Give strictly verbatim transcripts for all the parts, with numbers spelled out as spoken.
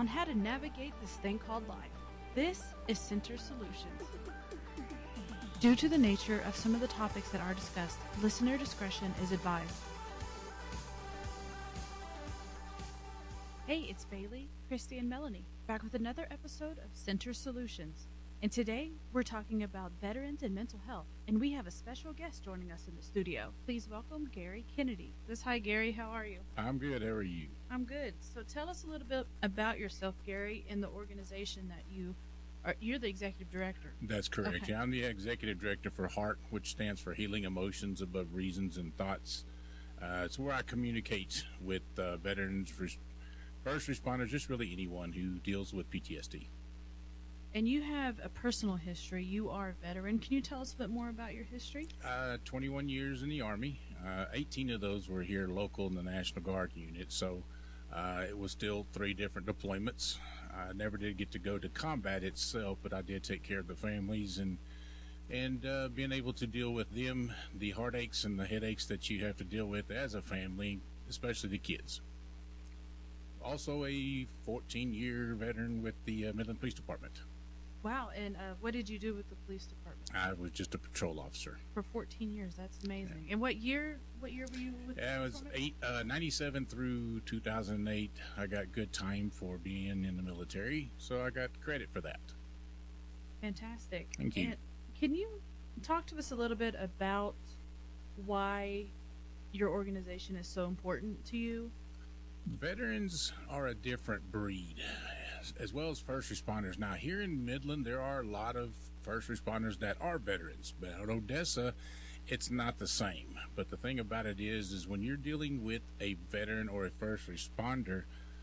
on how to navigate this thing called life. This is Center Solutions. Due to the nature of some of the topics that are discussed, listener discretion is advised. Hey, it's Bailey, Christy, and Melanie, back with another episode of Center Solutions. And today, we're talking about veterans and mental health, and we have a special guest joining us in the studio. Please welcome Gary Kennedy. This hi, Gary. How are you? I'm good. How are you? I'm good. So tell us a little bit about yourself, Gary, and the organization that you are. You're the executive director. That's correct. Okay. Yeah, I'm the executive director for HEART, which stands for Healing Emotions Above Reasons and Thoughts. Uh, it's where I communicate with uh, veterans, first responders, just really anyone who deals with P T S D. And you have a personal history. You are a veteran. Can you tell us a bit more about your history? Uh, twenty-one years in the Army. Uh, eighteen of those were here local in the National Guard unit. So uh, it was still three different deployments. I never did get to go to combat itself, but I did take care of the families and and uh, being able to deal with them, the heartaches and the headaches that you have to deal with as a family, especially the kids. Also a fourteen-year veteran with the uh, Midland Police Department. Wow, and uh, what did you do with the police department? I was just a patrol officer. For fourteen years, that's amazing. Yeah. And what year What year were you with yeah, the it was eight, uh, ninety-seven through two thousand eight. I got good time for being in the military, so I got credit for that. Fantastic. Thank you. And can you talk to us a little bit about why your organization is so important to you? Veterans are a different breed, as well as first responders. Now, here in Midland, there are a lot of first responders that are veterans, but at Odessa, it's not the same. But the thing about it is, is when you're dealing with a veteran or a first responder,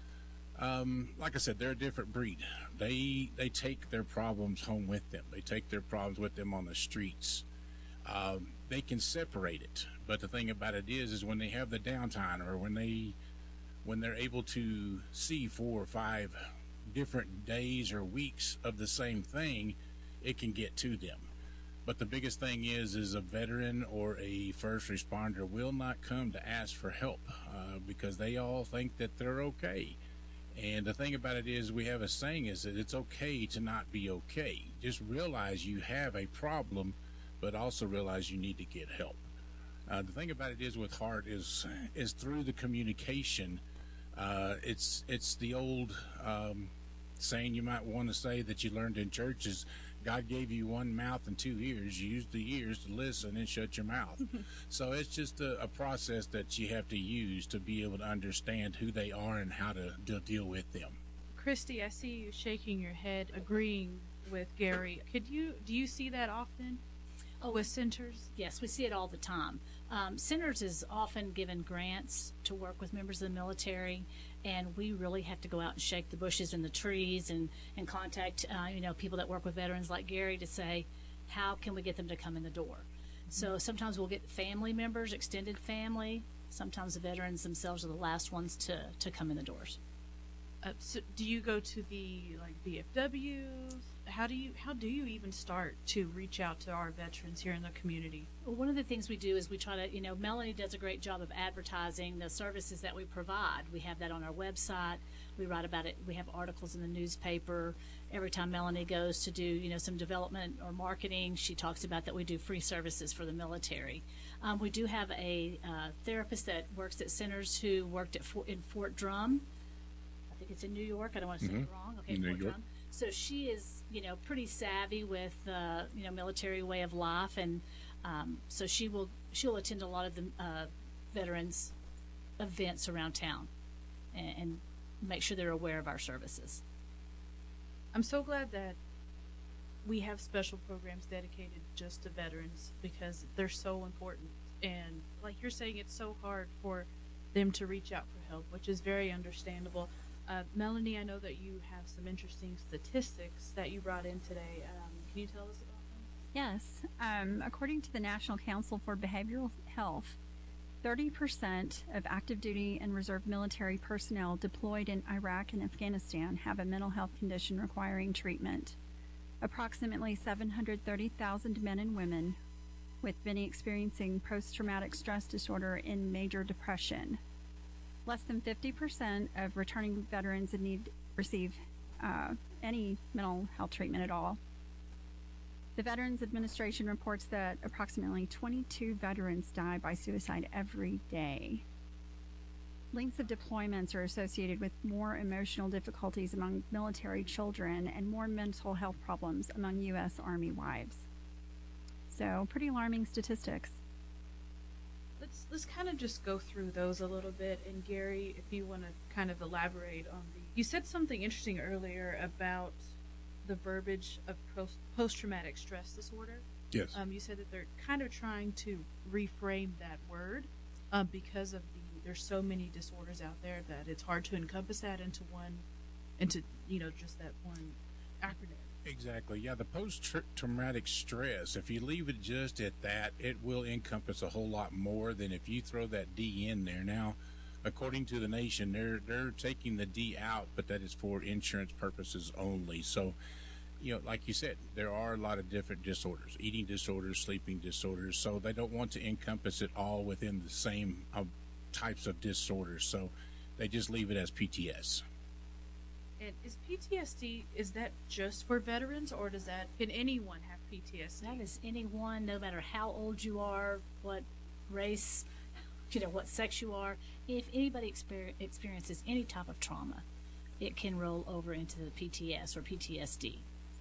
um, like I said, they're a different breed. They they take their problems home with them. They take their problems with them on the streets. Um, they can separate it, but the thing about it is, is when they have the downtime or when they when they're able to see four or five different days or weeks of the same thing, it can get to them. But the biggest thing is, is a veteran or a first responder will not come to ask for help uh, because they all think that they're okay. And the thing about it is, we have a saying is that it's okay to not be okay. Just realize you have a problem, but also realize you need to get help. Uh, the thing about it is with HEART is, is through the communication. Uh, it's it's the old um, saying you might want to say that you learned in church is God gave you one mouth and two ears. You use the ears to listen and shut your mouth. So it's just a, a process that you have to use to be able to understand who they are and how to, to deal with them. Christy, I see you shaking your head, agreeing with Gary. Could you do you see that often? Oh, with centers? Yes, we see it all the time. Um, centers is often given grants to work with members of the military, and we really have to go out and shake the bushes and the trees and, and contact, uh, you know, people that work with veterans like Gary to say, how can we get them to come in the door? Mm-hmm. So sometimes we'll get family members, extended family. Sometimes the veterans themselves are the last ones to, to come in the doors. Uh, so do you go to the like V F Ws? How do you how do you even start to reach out to our veterans here in the community? Well, one of the things we do is we try to, you know, Melanie does a great job of advertising the services that we provide. We have that on our website. We write about it. We have articles in the newspaper. Every time Melanie goes to do, you know, some development or marketing, she talks about that we do free services for the military. Um, we do have a uh, therapist that works at centers who worked at Fort, in Fort Drum. I think it's in New York. I don't want to say mm-hmm. it wrong. Okay, New Fort York. Drum. So she is, you know, pretty savvy with, uh, you know, military way of life, and um, so she will she'll attend a lot of the uh, veterans events around town, and, and make sure they're aware of our services. I'm so glad that we have special programs dedicated just to veterans because they're so important. And like you're saying, it's so hard for them to reach out for help, which is very understandable. Uh, Melanie, I know that you have some interesting statistics that you brought in today. Um, can you tell us about them? Yes. Um, according to the National Council for Behavioral Health, thirty percent of active duty and reserve military personnel deployed in Iraq and Afghanistan have a mental health condition requiring treatment. Approximately seven hundred thirty thousand men and women, with many experiencing post-traumatic stress disorder and major depression. Less than fifty percent of returning veterans in need receive uh, any mental health treatment at all. The Veterans Administration reports that approximately twenty-two veterans die by suicide every day. Lengths of deployments are associated with more emotional difficulties among military children and more mental health problems among U S Army wives. So, pretty alarming statistics. Let's let's kind of just go through those a little bit. And Gary, if you want to kind of elaborate on the, you said something interesting earlier about the verbiage of post post traumatic stress disorder. Yes. Um, you said that they're kind of trying to reframe that word uh, because of the there's so many disorders out there that it's hard to encompass that into one, into you know just that one acronym. Exactly. Yeah, the post-traumatic stress, if you leave it just at that, it will encompass a whole lot more than if you throw that D in there. Now, according to the nation, they're they're taking the D out, but that is for insurance purposes only. So, you know, like you said, there are a lot of different disorders, eating disorders, sleeping disorders, so they don't want to encompass it all within the same uh, types of disorders. So they just leave it as P T S. And is P T S D, is that just for veterans, or does that, can anyone have P T S D? That is anyone, no matter how old you are, what race, you know, what sex you are. If anybody exper- experiences any type of trauma, it can roll over into the P T S or P T S D.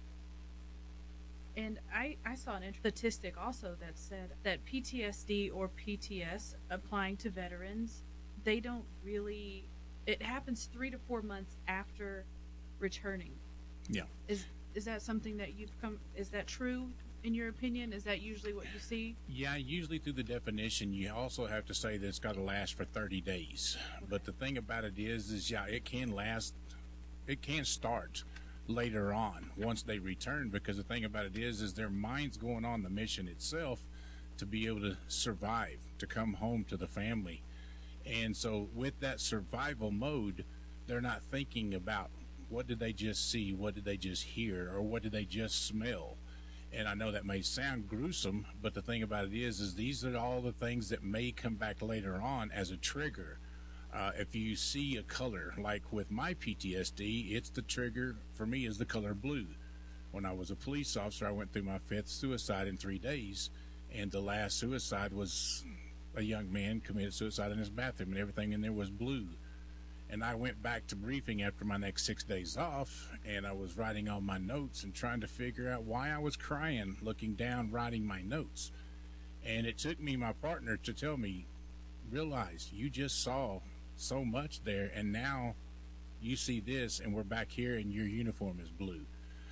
And I, I saw an statistic also that said that P T S D or P T S applying to veterans, they don't really, it happens three to four months after returning. Yeah. Is is that something that you've come, is that true in your opinion? Is that usually what you see? Yeah, usually through the definition, you also have to say that it's got to last for thirty days. But the thing about it is, is yeah, it can last, it can start later on once they return, because the thing about it is, is their mind's going on the mission itself to be able to survive, to come home to the family. And so with that survival mode, they're not thinking about what did they just see, what did they just hear, or what did they just smell. And I know that may sound gruesome, but the thing about it is, is these are all the things that may come back later on as a trigger. Uh, if you see a color, like with my P T S D, it's the trigger for me is the color blue. When I was a police officer, I went through my fifth suicide in three days, and the last suicide was a young man committed suicide in his bathroom, and everything in there was blue. And I went back to briefing after my next six days off, and I was writing all my notes and trying to figure out why I was crying, looking down, writing my notes. And it took me, my partner, to tell me, realize you just saw so much there, and now you see this, and we're back here, and your uniform is blue.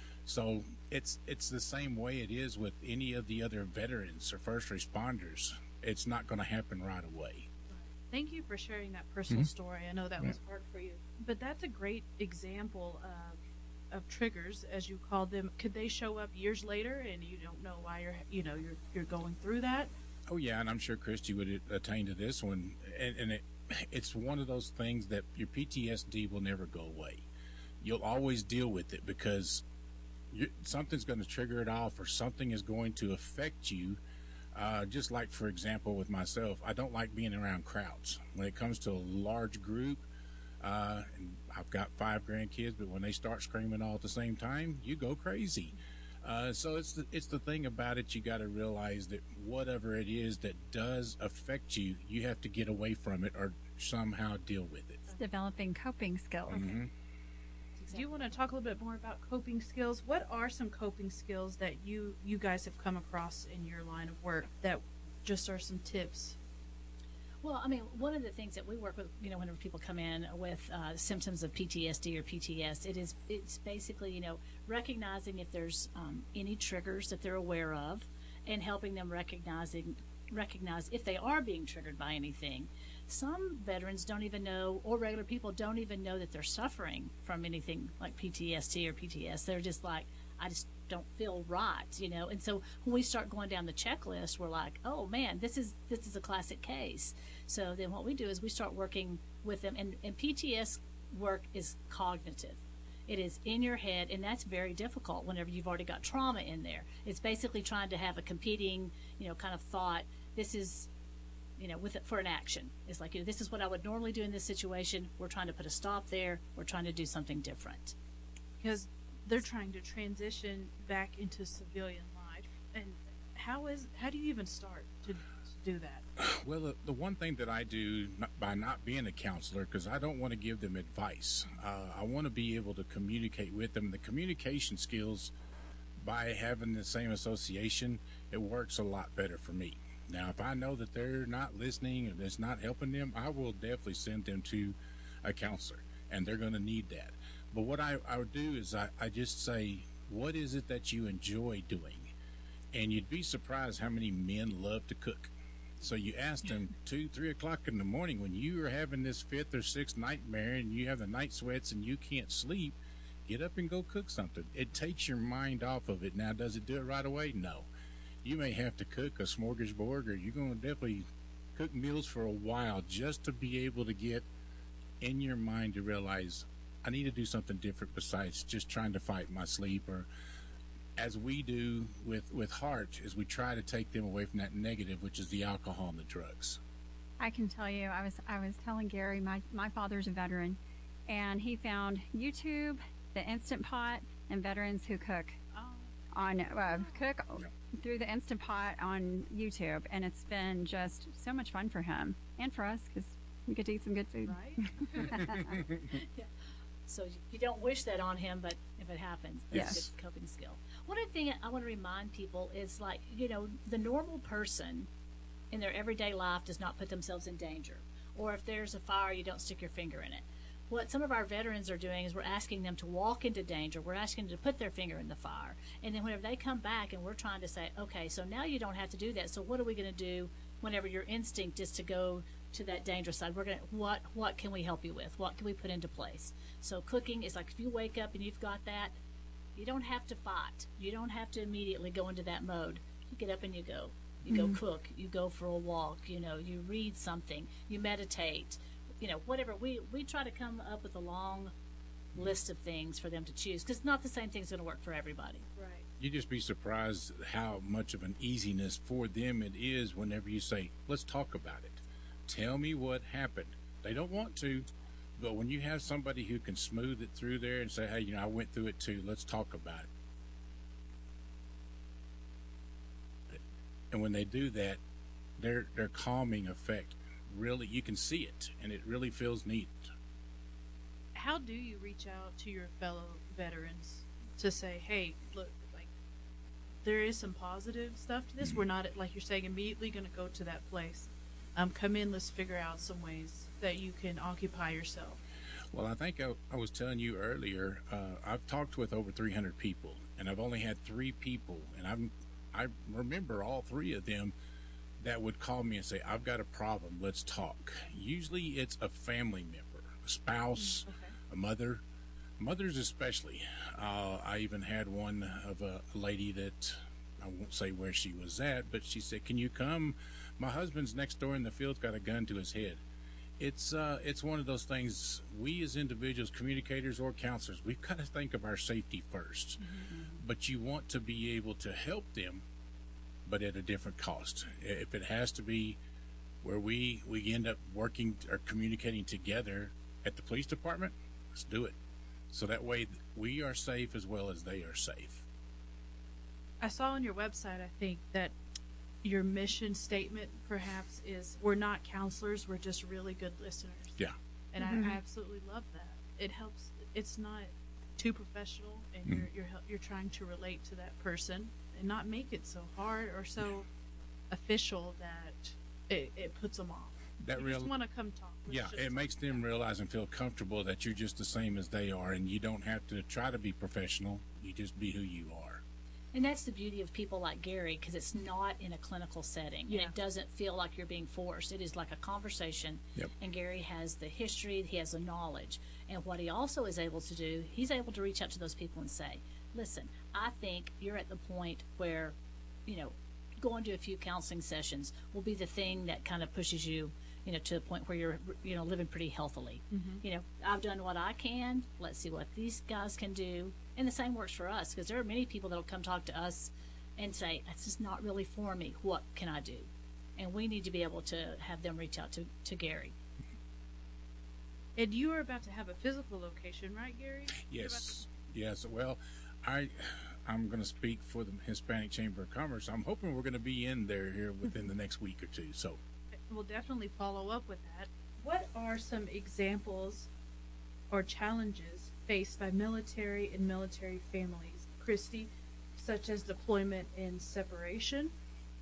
So it's it's the same way it is with any of the other veterans or first responders. It's not going to happen right away. Thank you for sharing that personal Mhm. story. I know that was hard for you, but that's a great example of of triggers, as you called them. Could they show up years later, and you don't know why you're you know you're you're going through that? Oh yeah, and I'm sure Christy would attain to this one, and, and it, it's one of those things that your P T S D will never go away. You'll always deal with it because you, something's going to trigger it off, or something is going to affect you. Uh, just like, for example, with myself, I don't like being around crowds. When it comes to a large group, uh, and I've got five grandkids, but when they start screaming all at the same time, you go crazy. Uh, so it's the, it's the thing about it. You got to realize that whatever it is that does affect you, you have to get away from it or somehow deal with it. It's developing coping skills. Mm-hmm. Do you want to talk a little bit more about coping skills? What are some coping skills that you you guys have come across in your line of work that just are some tips? Well, I mean, one of the things that we work with, you know, whenever people come in with uh, symptoms of P T S D or P T S, it is it's basically, you know, recognizing if there's um, any triggers that they're aware of, and helping them recognizing recognize if they are being triggered by anything. Some veterans don't even know, or regular people don't even know that they're suffering from anything like P T S D or P T S. They're just like, I just don't feel right, you know. And so when we start going down the checklist, we're like, oh man, this is this is a classic case. So then what we do is we start working with them, and, and P T S work is cognitive. It is in your head, and that's very difficult whenever you've already got trauma in there. It's basically trying to have a competing, you know, kind of thought. This is you know, with it for an action. It's like, you know, this is what I would normally do in this situation. We're trying to put a stop there. We're trying to do something different. Because they're trying to transition back into civilian life. And how is how do you even start to, to do that? Well, the, the one thing that I do not, by not being a counselor, because I don't want to give them advice, uh, I want to be able to communicate with them. The communication skills, by having the same association, it works a lot better for me. Now, if I know that they're not listening or it's not helping them, I will definitely send them to a counselor, and they're going to need that. But what I, I would do is I, I just say, what is it that you enjoy doing? And you'd be surprised how many men love to cook. So you ask them two, three o'clock in the morning when you are having this fifth or sixth nightmare and you have the night sweats and you can't sleep, get up and go cook something. It takes your mind off of it. Now, does it do it right away? No. You may have to cook a smorgasbord, or you're going to definitely cook meals for a while just to be able to get in your mind to realize I need to do something different besides just trying to fight my sleep. Or as we do with, with Heart, is we try to take them away from that negative, which is the alcohol and the drugs. I can tell you, I was I was telling Gary, my, my father's a veteran, and he found YouTube, the Instant Pot, and Veterans Who Cook Oh, on uh, cook Yeah. through the Instant Pot on YouTube, and it's been just so much fun for him and for us because we get to eat some good food. right? So you- you don't wish that on him, but if it happens, that's Yes. a good coping skill. One other thing I want to remind people is, like, you know, the normal person in their everyday life does not put themselves in danger. Or if there's a fire, you don't stick your finger in it. What some of our veterans are doing is we're asking them to walk into danger. We're asking them to put their finger in the fire. And then whenever they come back and we're trying to say, okay, so now you don't have to do that. So what are we going to do whenever your instinct is to go to that dangerous side? We're going to, what, what can we help you with? What can we put into place? So cooking is like, if you wake up and you've got that, you don't have to fight. You don't have to immediately go into that mode. You get up and you go. You go cook. You go for a walk. You know, you read something. You meditate. You know, whatever. We, we try to come up with a long list of things for them to choose, because not the same thing's going to work for everybody. Right. You'd just be surprised how much of an easiness for them it is whenever you say, let's talk about it. Tell me what happened. They don't want to, but when you have somebody who can smooth it through there and say, hey, you know, I went through it too, let's talk about it. And when they do that, their their calming effect, really, you can see it, and it really feels neat. How do you reach out to your fellow veterans to say, hey, look, like, there is some positive stuff to this. We're not, like you're saying, immediately going to go to that place. Um, come in, let's figure out some ways that you can occupy yourself. Well, I think I, I was telling you earlier, uh, I've talked with over three hundred people, and I've only had three people, and I'm, I remember all three of them that would call me and say, I've got a problem, let's talk. Usually it's a family member, a spouse, Okay. a mother, mothers especially. Uh, I even had one of a lady that, I won't say where she was at, but she said, can you come? My husband's next door in the field, got a gun to his head. It's uh, it's one of those things, we as individuals, communicators or counselors, we've got to think of our safety first. Mm-hmm. But you want to be able to help them, but at a different cost. If it has to be where we, we end up working or communicating together at the police department, let's do it. So that way we are safe as well as they are safe. I saw on your website, I think, that your mission statement perhaps is, we're not counselors, we're just really good listeners. Yeah. And I, I absolutely love that. It helps. It's not too professional, and Mm. you're you're hel- you're trying to relate to that person and not make it so hard or so official that it, it puts them off. That You real, just want to come talk. Let's yeah, just it talk. makes them realize and feel comfortable that you're just the same as they are, and you don't have to try to be professional. You just be who you are. And that's the beauty of people like Gary, because it's not in a clinical setting. Yeah. And it doesn't feel like you're being forced. It is like a conversation. Yep. And Gary has the history, he has the knowledge. And what he also is able to do, he's able to reach out to those people and say, listen, I think you're at the point where, you know, going to a few counseling sessions will be the thing that kind of pushes you, you know, to the point where you're, you know, living pretty healthily. Mm-hmm. You know, I've done what I can. Let's see what these guys can do. And the same works for us, because there are many people that will come talk to us and say, this is not really for me. What can I do? and we need to be able to have them reach out to, to Gary. And you are about to have a physical location, right, Gary? You're about Yes, yes. Well, I, I'm going to speak for the Hispanic Chamber of Commerce. I'm hoping we're going to be in there here within the next week or two. So, to- We'll definitely follow up with that. What are some examples or challenges faced by military and military families, Christy, such as deployment and separation?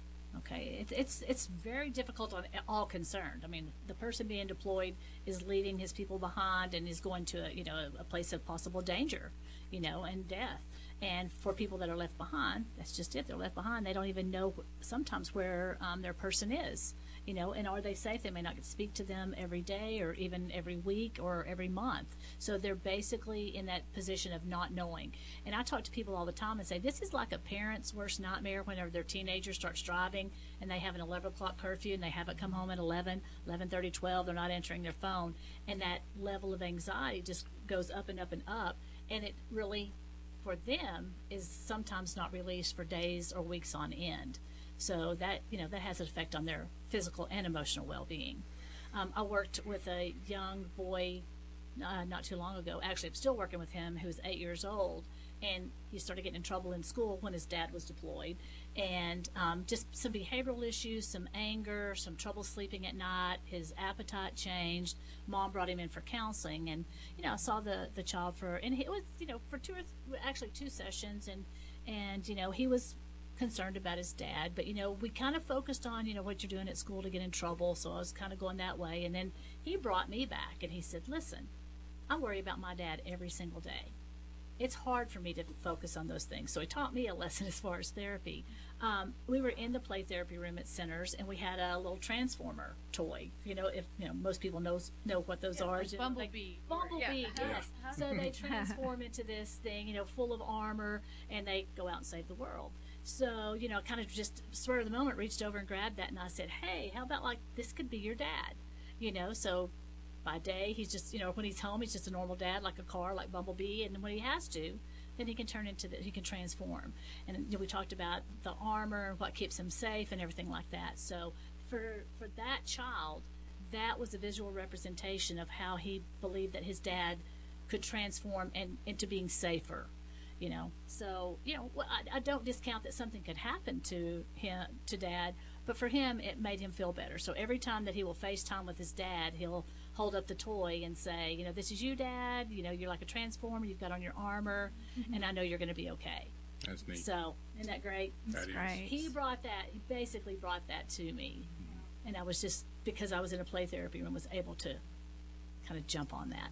Okay, it's it's it's very difficult on all concerned. I mean, the person being deployed is leaving his people behind and is going to a, you know a, a place of possible danger, you know, and death. And for people that are left behind, that's just it. They're left behind. They don't even know sometimes where um, their person is, you know, and are they safe? They may not get to speak to them every day or even every week or every month. So they're basically in that position of not knowing. And I talk to people all the time and say, this is like a parent's worst nightmare whenever their teenager starts driving and they have an eleven o'clock curfew and they haven't come home at eleven, eleven thirty, twelve. They're not answering their phone. And that level of anxiety just goes up and up and up. And it really, for them, is sometimes not released for days or weeks on end. So that, you know, that has an effect on their physical and emotional well-being. Um, I worked with a young boy uh, not too long ago. Actually, I'm still working with him, who's eight years old, and he started getting in trouble in school when his dad was deployed. And um, just some behavioral issues, some anger, some trouble sleeping at night. His appetite changed. Mom brought him in for counseling, and you know, I saw the the child for, and it was, you know, for two or th- actually two sessions, and and you know, he was concerned about his dad, but you know, we kind of focused on, you know, what you're doing at school to get in trouble. So I was kind of going that way, and then he brought me back, and he said, "Listen, I worry about my dad every single day. It's hard for me to focus on those things." So he taught me a lesson as far as therapy. Um, we were in the play therapy room at Centers, and we had a little transformer toy. You know, if you know, most people knows know what those are. like You know, like Bumblebee. or- Bumblebee, yeah. yes. So they transform into this thing, you know, full of armor, and they go out and save the world. So, you know, kind of just spur of the moment, reached over and grabbed that, and I said, "Hey, how about like this could be your dad?" You know, so by day he's just, you know, when he's home he's just a normal dad, like a car, like Bumblebee, and when he has to, then he can turn into the, he can transform. And you know, we talked about the armor, what keeps him safe, and everything like that. So for for that child, that was a visual representation of how he believed that his dad could transform and into being safer. You know, so you know, well, I, I don't discount that something could happen to him, to Dad, but for him, it made him feel better. So every time that he will FaceTime with his dad, he'll hold up the toy and say, you know, "This is you, Dad. You know, you're like a transformer. You've got on your armor, mm-hmm. and I know you're going to be okay." that's neat. So isn't that great? That is. Right. He brought that. He basically brought that to me, and I was just, because I was in a play therapy room, was able to kind of jump on that.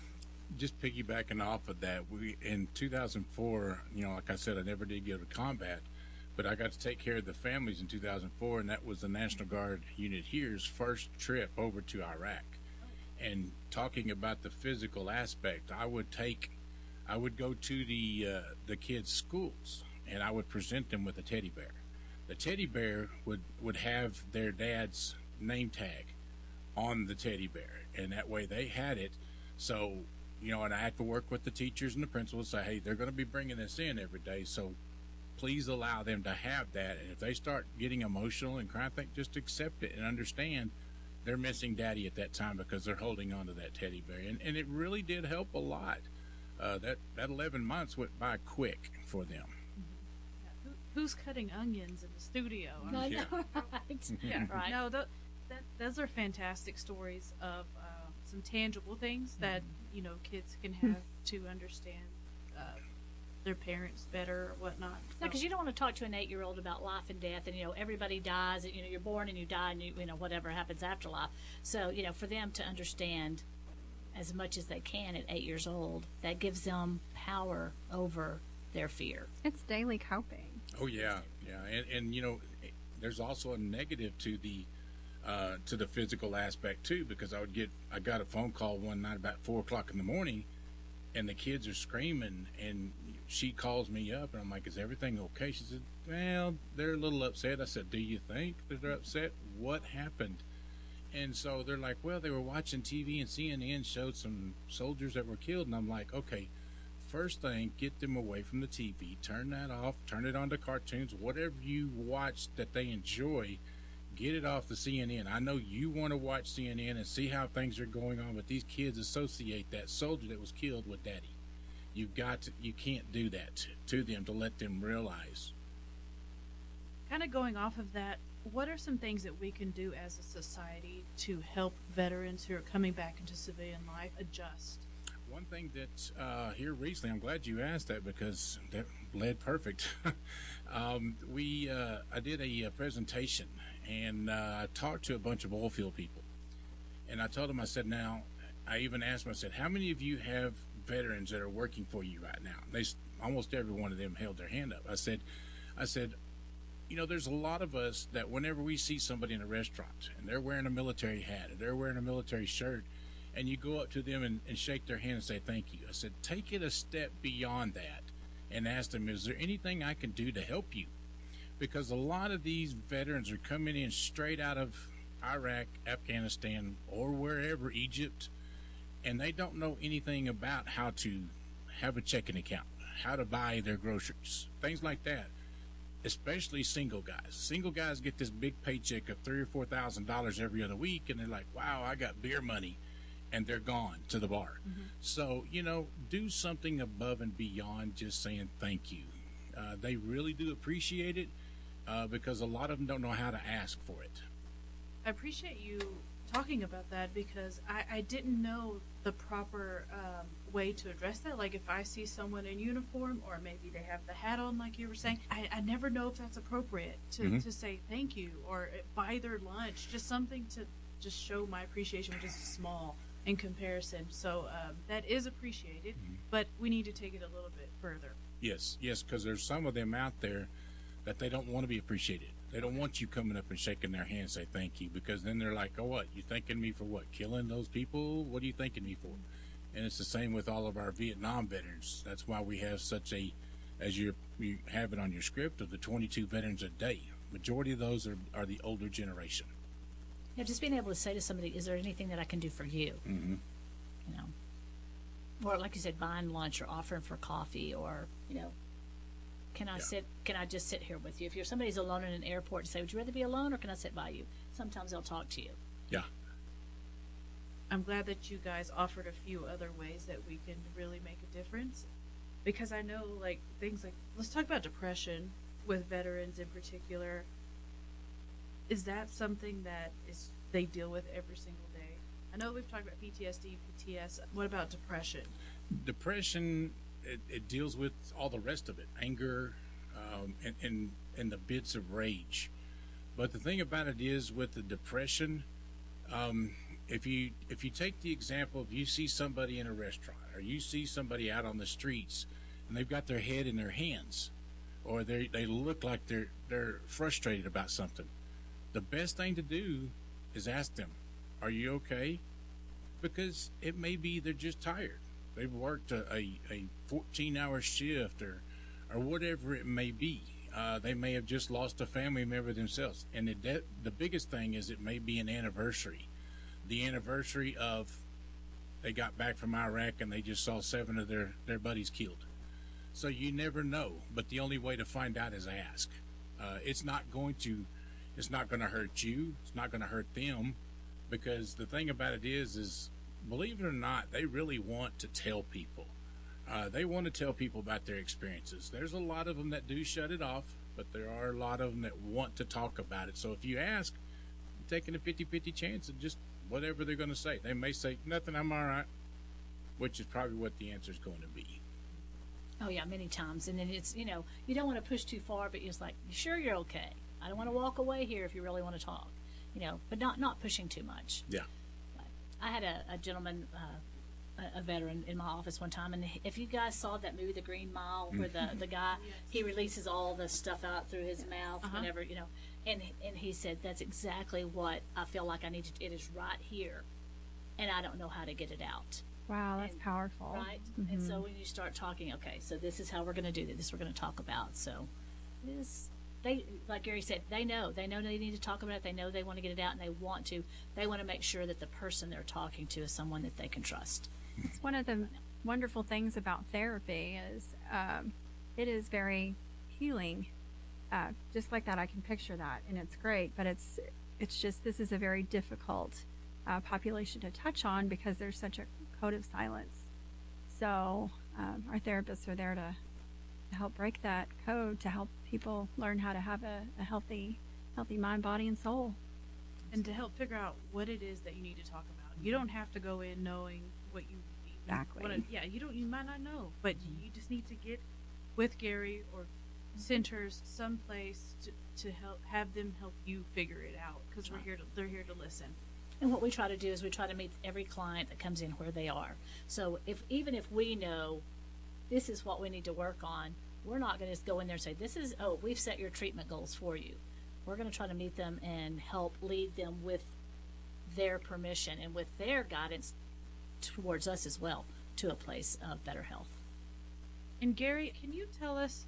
Just piggybacking off of that, we in two thousand four, you know, like I said, I never did go to combat, but I got to take care of the families in two thousand four, and that was the National Guard unit here's first trip over to Iraq. And talking about the physical aspect, I would take, I would go to the uh, the kids' schools, and I would present them with a teddy bear. The teddy bear would would have their dad's name tag on the teddy bear, and that way they had it. So, you know, and I had to work with the teachers and the principals, say, hey, they're going to be bringing this in every day, so please allow them to have that. And if they start getting emotional and crying, think, just accept it and understand they're missing Daddy at that time because they're holding on to that teddy bear. And, and it really did help a lot. Uh, that, that eleven months went by quick for them. Who, who's cutting onions in the studio? I I mean, know, right? yeah, Right. No, th- that, those are fantastic stories of uh, some tangible things that you know kids can have to understand uh, their parents better or whatnot. No, because you don't want to talk to an eight-year-old about life and death, and you know everybody dies. And, you know, you're born and you die, and you, you know whatever happens after life. So you know, for them to understand as much as they can at eight years old, that gives them power over their fear. It's daily coping. Oh, yeah, yeah. And, and you know, there's also a negative to the uh, to the physical aspect, too, because I would get, I got a phone call one night about four o'clock in the morning, and the kids are screaming, and she calls me up, and I'm like, is everything okay? She said, well, they're a little upset. I said, do you think that they're upset? What happened? And so they're like, well, they were watching T V, and C N N showed some soldiers that were killed. And I'm like, okay, first thing, get them away from the T V. Turn that off. Turn it on to cartoons. Whatever you watch that they enjoy, get it off the C N N. I know you want to watch C N N and see how things are going on, but these kids associate that soldier that was killed with daddy. You've got to, you can't do that to them to let them realize. Kind of going off of that, what are some things that we can do as a society to help veterans who are coming back into civilian life adjust? One thing that uh, here recently, I'm glad you asked that because that led perfect. um, we, uh, I did a, a presentation and uh, I talked to a bunch of oil field people, and I told them, I said, now, I even asked them, I said, how many of you have veterans that are working for you right now? They, almost every one of them held their hand up. I said, I said, you know, there's a lot of us that whenever we see somebody in a restaurant and they're wearing a military hat or they're wearing a military shirt, and you go up to them and, and shake their hand and say thank you. I said, take it a step beyond that and ask them, is there anything I can do to help you? Because a lot of these veterans are coming in straight out of Iraq, Afghanistan, or wherever, Egypt, and they don't know anything about how to have a checking account, how to buy their groceries, things like that. Especially single guys. Single guys get this big paycheck of three or four thousand dollars every other week, and they're like, wow, I got beer money. And they're gone to the bar. Mm-hmm. So, you know, do something above and beyond just saying thank you. Uh, they really do appreciate it uh, because a lot of them don't know how to ask for it. I appreciate you talking about that because I, I didn't know the proper um, way to address that. Like if I see someone in uniform or maybe they have the hat on like you were saying, I, I never know if that's appropriate to, mm-hmm. to say thank you or buy their lunch, just something to just show my appreciation, which is small in comparison. So um, that is appreciated, mm-hmm. but we need to take it a little bit further. Yes, yes, because there's some of them out there that they don't want to be appreciated. They don't want you coming up and shaking their hand and say thank you, because then they're like, oh, what, you thanking me for what, killing those people? What are you thanking me for? And it's the same with all of our Vietnam veterans. That's why we have such a, as you you have it on your script, of the twenty-two veterans a day. Majority of those are, are the older generation. Yeah, just being able to say to somebody, is there anything that I can do for you? Mm-hmm. You know, or like you said, buying lunch or offering for coffee, or, you know, can I yeah. sit, can I just sit here with you? If you're somebody's alone in an airport, to say, would you rather be alone or can I sit by you? Sometimes they'll talk to you. Yeah. I'm glad that you guys offered a few other ways that we can really make a difference, because I know like things like, let's talk about depression with veterans in particular. Is that something that is they deal with every single day? I know we've talked about P T S D, P T S. What about depression? Depression, it, it deals with all the rest of it, anger, um, and, and and the bits of rage. But the thing about it is, with the depression, um, if you if you take the example, if you see somebody in a restaurant or you see somebody out on the streets and they've got their head in their hands, or they they look like they're they're frustrated about something, the best thing to do is ask them, are you okay? Because it may be they're just tired. They've worked a, a, a fourteen-hour shift or or whatever it may be. Uh, they may have just lost a family member themselves. And the, the biggest thing is it may be an anniversary. The anniversary of they got back from Iraq and they just saw seven of their, their buddies killed. So you never know. But the only way to find out is ask. Uh, it's not going to... It's not going to hurt you. It's not going to hurt them, because the thing about it is, is believe it or not, they really want to tell people. Uh, they want to tell people about their experiences. There's a lot of them that do shut it off, but there are a lot of them that want to talk about it. So if you ask, you're taking a fifty-fifty chance of just whatever they're going to say. They may say, nothing, I'm all right, which is probably what the answer is going to be. Oh, yeah, many times. And then it's, you know, you don't want to push too far, but it's like, you sure you're okay? I don't want to walk away here if you really want to talk, you know, but not, not pushing too much. Yeah. But I had a, a gentleman, uh, a, a veteran in my office one time, and if you guys saw that movie, The Green Mile, where the, the guy, yes. he releases all the stuff out through his mouth uh-huh. whenever, you know, and, and he said, that's exactly what I feel like I need to, it is right here, and I don't know how to get it out. Wow, that's and, powerful. Right? Mm-hmm. And so when you start talking, okay, so this is how we're going to do this, this is what we're going to talk about. So it is... They, like Gary said, they know. They know they need to talk about it. They know they want to get it out, and they want to. They want to make sure that the person they're talking to is someone that they can trust. It's one of the wonderful things about therapy is um, it is very healing. Uh, just like that, I can picture that, and it's great. But it's it's just this is a very difficult uh, population to touch on because there's such a code of silence. So um, our therapists are there to, to help break that code, to help people learn how to have a, a healthy, healthy mind, body, and soul. And to help figure out what it is that you need to talk about. You don't have to go in knowing what you Exactly. wanna, yeah, you don't. You might not know, but you just need to get with Gary or centers someplace to, to help have them help you figure it out because we're here to they're here to listen. And what we try to do is we try to meet every client that comes in where they are. So if even if we know this is what we need to work on, we're not going to just go in there and say, this is, oh, we've set your treatment goals for you. We're going to try to meet them and help lead them with their permission and with their guidance towards us as well to a place of better health. And Gary, can you tell us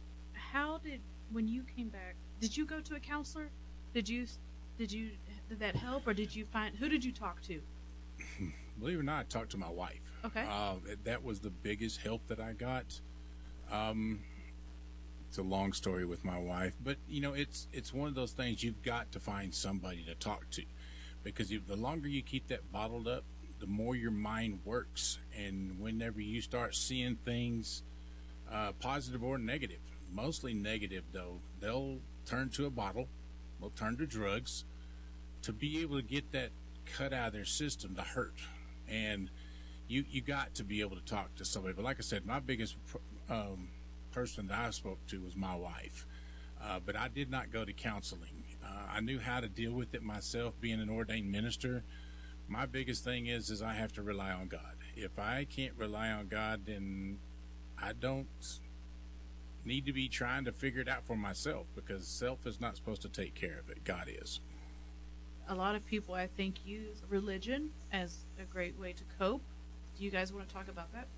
how did when you came back? Did you go to a counselor? Did you did you did that help, or did you find who did you talk to? Believe it or not, I talked to my wife. Okay. Uh, that was the biggest help that I got. Um, it's a long story with my wife, but you know, it's it's one of those things you've got to find somebody to talk to, because you, the longer you keep that bottled up, the more your mind works, and whenever you start seeing things, uh, positive or negative, mostly negative though, they'll turn to a bottle, they'll turn to drugs, to be able to get that cut out of their system, to hurt. And you you got to be able to talk to somebody. But like I said, my biggest um, person that I spoke to was my wife. Uh, but I did not go to counseling. Uh, I knew how to deal with it myself, being an ordained minister. My biggest thing is is I have to rely on God. If I can't rely on God, then I don't need to be trying to figure it out for myself, because self is not supposed to take care of it. God is. A lot of people, I think, use religion as a great way to cope. Do you guys want to talk about that?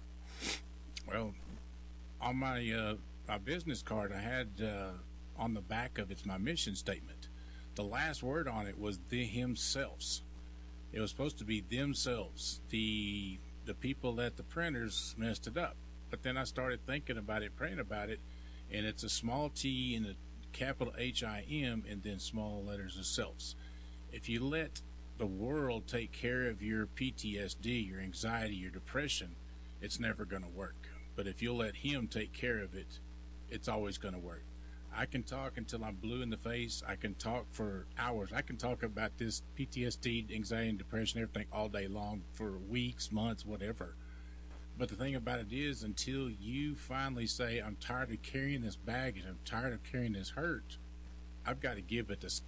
Well, on my uh, my business card, I had uh, on the back of it's my mission statement. The last word on it was the himselves. It was supposed to be themselves. The the people at the printers messed it up. But then I started thinking about it, praying about it, and it's a small T and a capital H I M and then small letters of selves. If you let the world take care of your P T S D, your anxiety, your depression, it's never going to work. But if you'll let him take care of it, it's always going to work. I can talk until I'm blue in the face. I can talk for hours. I can talk about this P T S D, anxiety, and depression, everything all day long for weeks, months, whatever. But the thing about it is, until you finally say, I'm tired of carrying this baggage, I'm tired of carrying this hurt, I've got to give it to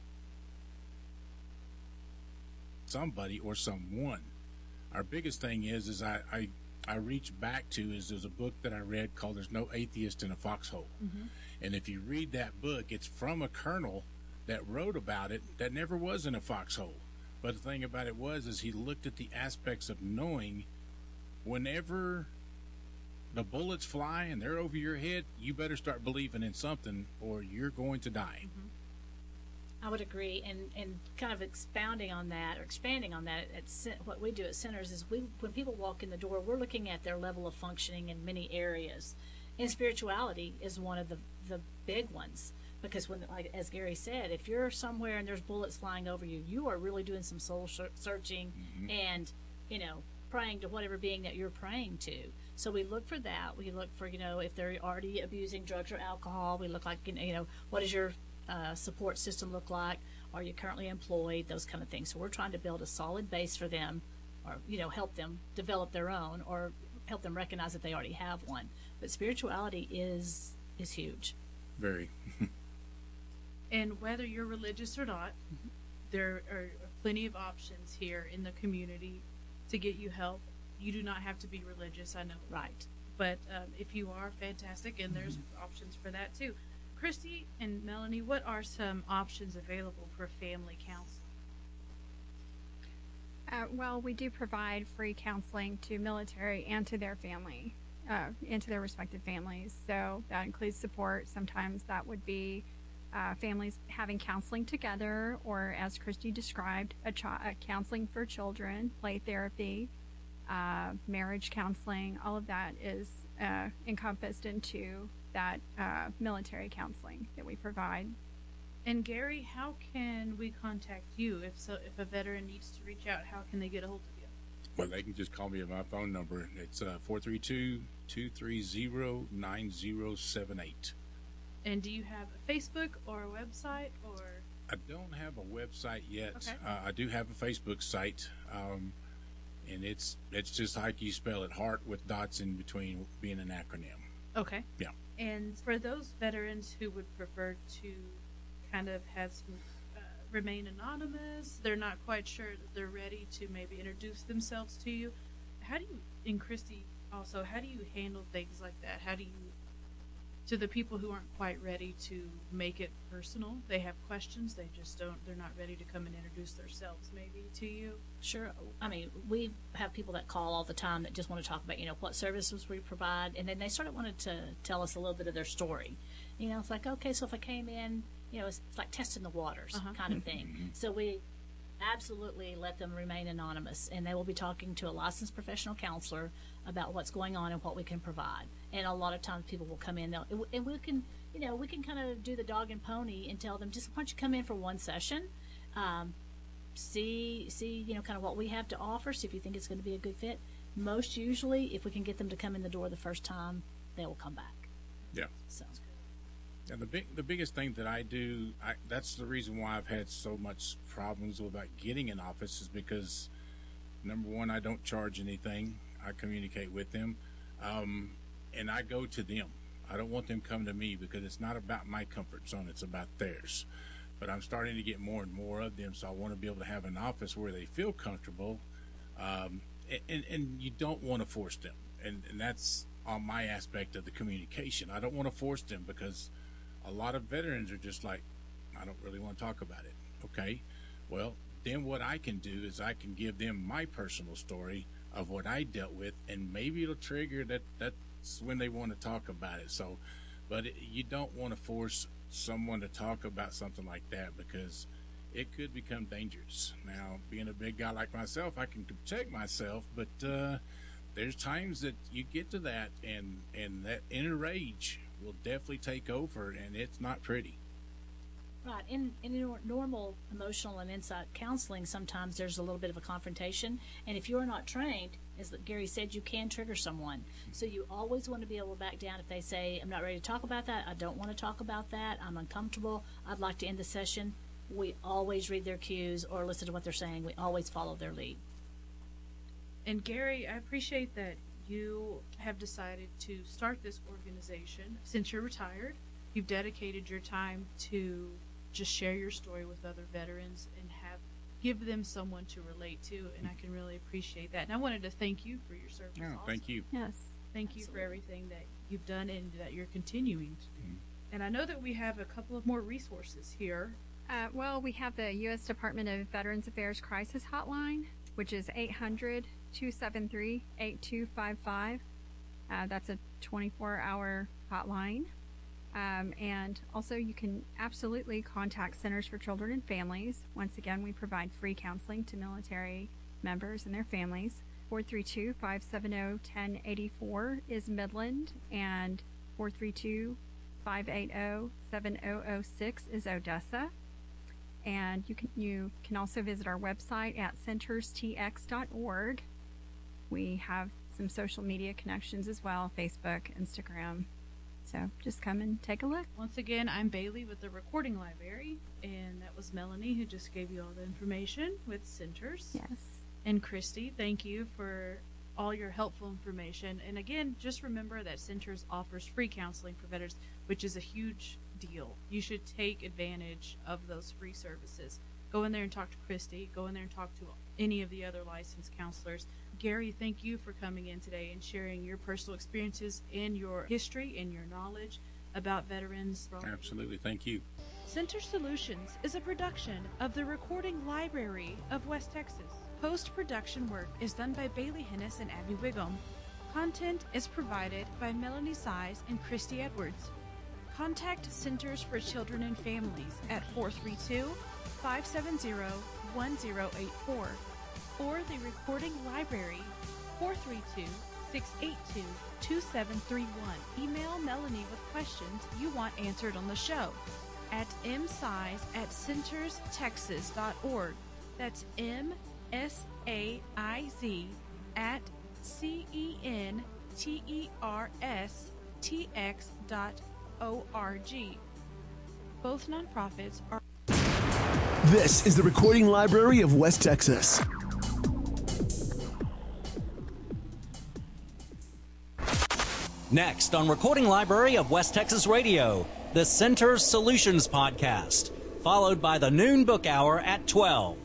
somebody or someone. Our biggest thing is, is I, I, I reach back to is there's a book that I read called There's No Atheist in a Foxhole. Mm-hmm. And if you read that book, it's from a colonel that wrote about it that never was in a foxhole. But the thing about it was, is he looked at the aspects of knowing whenever the bullets fly and they're over your head, you better start believing in something or you're going to die. Mm-hmm. I would agree, and, and kind of expounding on that or expanding on that, at, what we do at centers is we when people walk in the door, we're looking at their level of functioning in many areas, and spirituality is one of the the big ones, because when, like as Gary said, if you're somewhere and there's bullets flying over you, you are really doing some soul searching mm-hmm. and you know praying to whatever being that you're praying to. So we look for that. We look for you know if they're already abusing drugs or alcohol. We look like you know what is your Uh, support system look like? Are you currently employed? Those kind of things. So we're trying to build a solid base for them, or you know, help them develop their own, or help them recognize that they already have one. But spirituality is is huge. Very. And whether you're religious or not, mm-hmm. there are plenty of options here in the community to get you help. You do not have to be religious, I know. Right. But um, if you are, fantastic, and there's mm-hmm. options for that too. Christy and Melanie, what are some options available for family counseling? Uh, well, we do provide free counseling to military and to their family, uh, and to their respective families. So that includes support. Sometimes that would be uh, families having counseling together, or as Christy described, a, ch- a counseling for children, play therapy, uh, marriage counseling. All of that is uh, encompassed into that uh, military counseling that we provide. And Gary, how can we contact you if so? If a veteran needs to reach out, how can they get a hold of you? Well, they can just call me at my phone number. It's uh, four three two, two three zero, nine zero seven eight. And do you have a Facebook or a website or? I don't have a website yet. Okay. Uh, I do have a Facebook site, um, and it's it's just like you spell it, heart with dots in between being an acronym. Okay. Yeah. And for those veterans who would prefer to kind of have some, uh, remain anonymous, they're not quite sure that they're ready to maybe introduce themselves to you. How do you, and Christy also, how do you handle things like that? How do you, to the people who aren't quite ready to make it personal, they have questions, they just don't, they're not ready to come and introduce themselves maybe to you? Sure. I mean, we have people that call all the time that just want to talk about, you know, what services we provide, and then they sort of wanted to tell us a little bit of their story. You know, it's like, okay, so if I came in, you know, it's, it's like testing the waters Uh-huh. kind of thing. So we absolutely let them remain anonymous, and they will be talking to a licensed professional counselor about what's going on and what we can provide. And a lot of times people will come in, they'll, and we can, you know, we can kind of do the dog and pony and tell them, just why don't you come in for one session, um, see, see, you know, kind of what we have to offer, see if you think it's going to be a good fit. Most usually, if we can get them to come in the door the first time, they will come back. Yeah. So. And the big, the biggest thing that I do, I, that's the reason why I've had so much problems about getting an office, is because, number one, I don't charge anything. I communicate with them, um, and I go to them. I don't want them coming to me because it's not about my comfort zone; it's about theirs. But I'm starting to get more and more of them, so I want to be able to have an office where they feel comfortable, um, and, and you don't want to force them, and, and that's on my aspect of the communication. I don't want to force them because a lot of veterans are just like, I don't really want to talk about it. Okay, well, then what I can do is I can give them my personal story of what I dealt with, and maybe it'll trigger that that's when they want to talk about it. So, but it, you don't want to force someone to talk about something like that because it could become dangerous. Now, being a big guy like myself, I can protect myself, but uh, there's times that you get to that, and, and that inner rage will definitely take over, and it's not pretty. Right. In, in your normal emotional and insight counseling, sometimes there's a little bit of a confrontation. And if you're not trained, as Gary said, you can trigger someone. So you always want to be able to back down if they say, I'm not ready to talk about that. I don't want to talk about that. I'm uncomfortable. I'd like to end the session. We always read their cues or listen to what they're saying. We always follow their lead. And Gary, I appreciate that you have decided to start this organization since you're retired. You've dedicated your time to just share your story with other veterans and have give them someone to relate to, and I can really appreciate that. And I wanted to thank you for your service. Yeah, also. thank you. Yes. Thank you Absolutely. for everything that you've done and that you're continuing to do. Mhm. And I know that we have a couple of more resources here. Uh, well, we have the U S Department of Veterans Affairs Crisis Hotline, which is eight hundred, two seven three, eight two five five. Uh, that's a twenty-four hour hotline. Um, and also, you can absolutely contact Centers for Children and Families. Once again, we provide free counseling to military members and their families. four three two, five seven zero, one zero eight four is Midland, and four three two, five eight zero, seven zero zero six is Odessa. And you can you can also visit our website at centers t x dot org. We have some social media connections as well, Facebook, Instagram. So just come and take a look. Once again, I'm Bailey with the Recording Library, and that was Melanie who just gave you all the information with Centers. Yes. And Christy, thank you for all your helpful information. And again, just remember that Centers offers free counseling for veterans, which is a huge deal. You should take advantage of those free services. Go in there and talk to Christy. Go in there and talk to any of the other licensed counselors. Gary, thank you for coming in today and sharing your personal experiences and your history and your knowledge about veterans. Absolutely. Thank you. Center Solutions is a production of the Recording Library of West Texas. Post-production work is done by Bailey Hennis and Abby Wiggum. Content is provided by Melanie Size and Christy Edwards. Contact Centers for Children and Families at four three two, five seven zero, one zero eight four or the Recording Library four three two, six eight two, two seven three one. Email Melanie with questions you want answered on the show. at msize at centers texas dot org. That's M S A I Z at C E N T E R S T X dot O R G. Both nonprofits are. This is the Recording Library of West Texas. Next on Recording Library of West Texas Radio, the Centers Solutions Podcast, followed by the Noon Book Hour at twelve.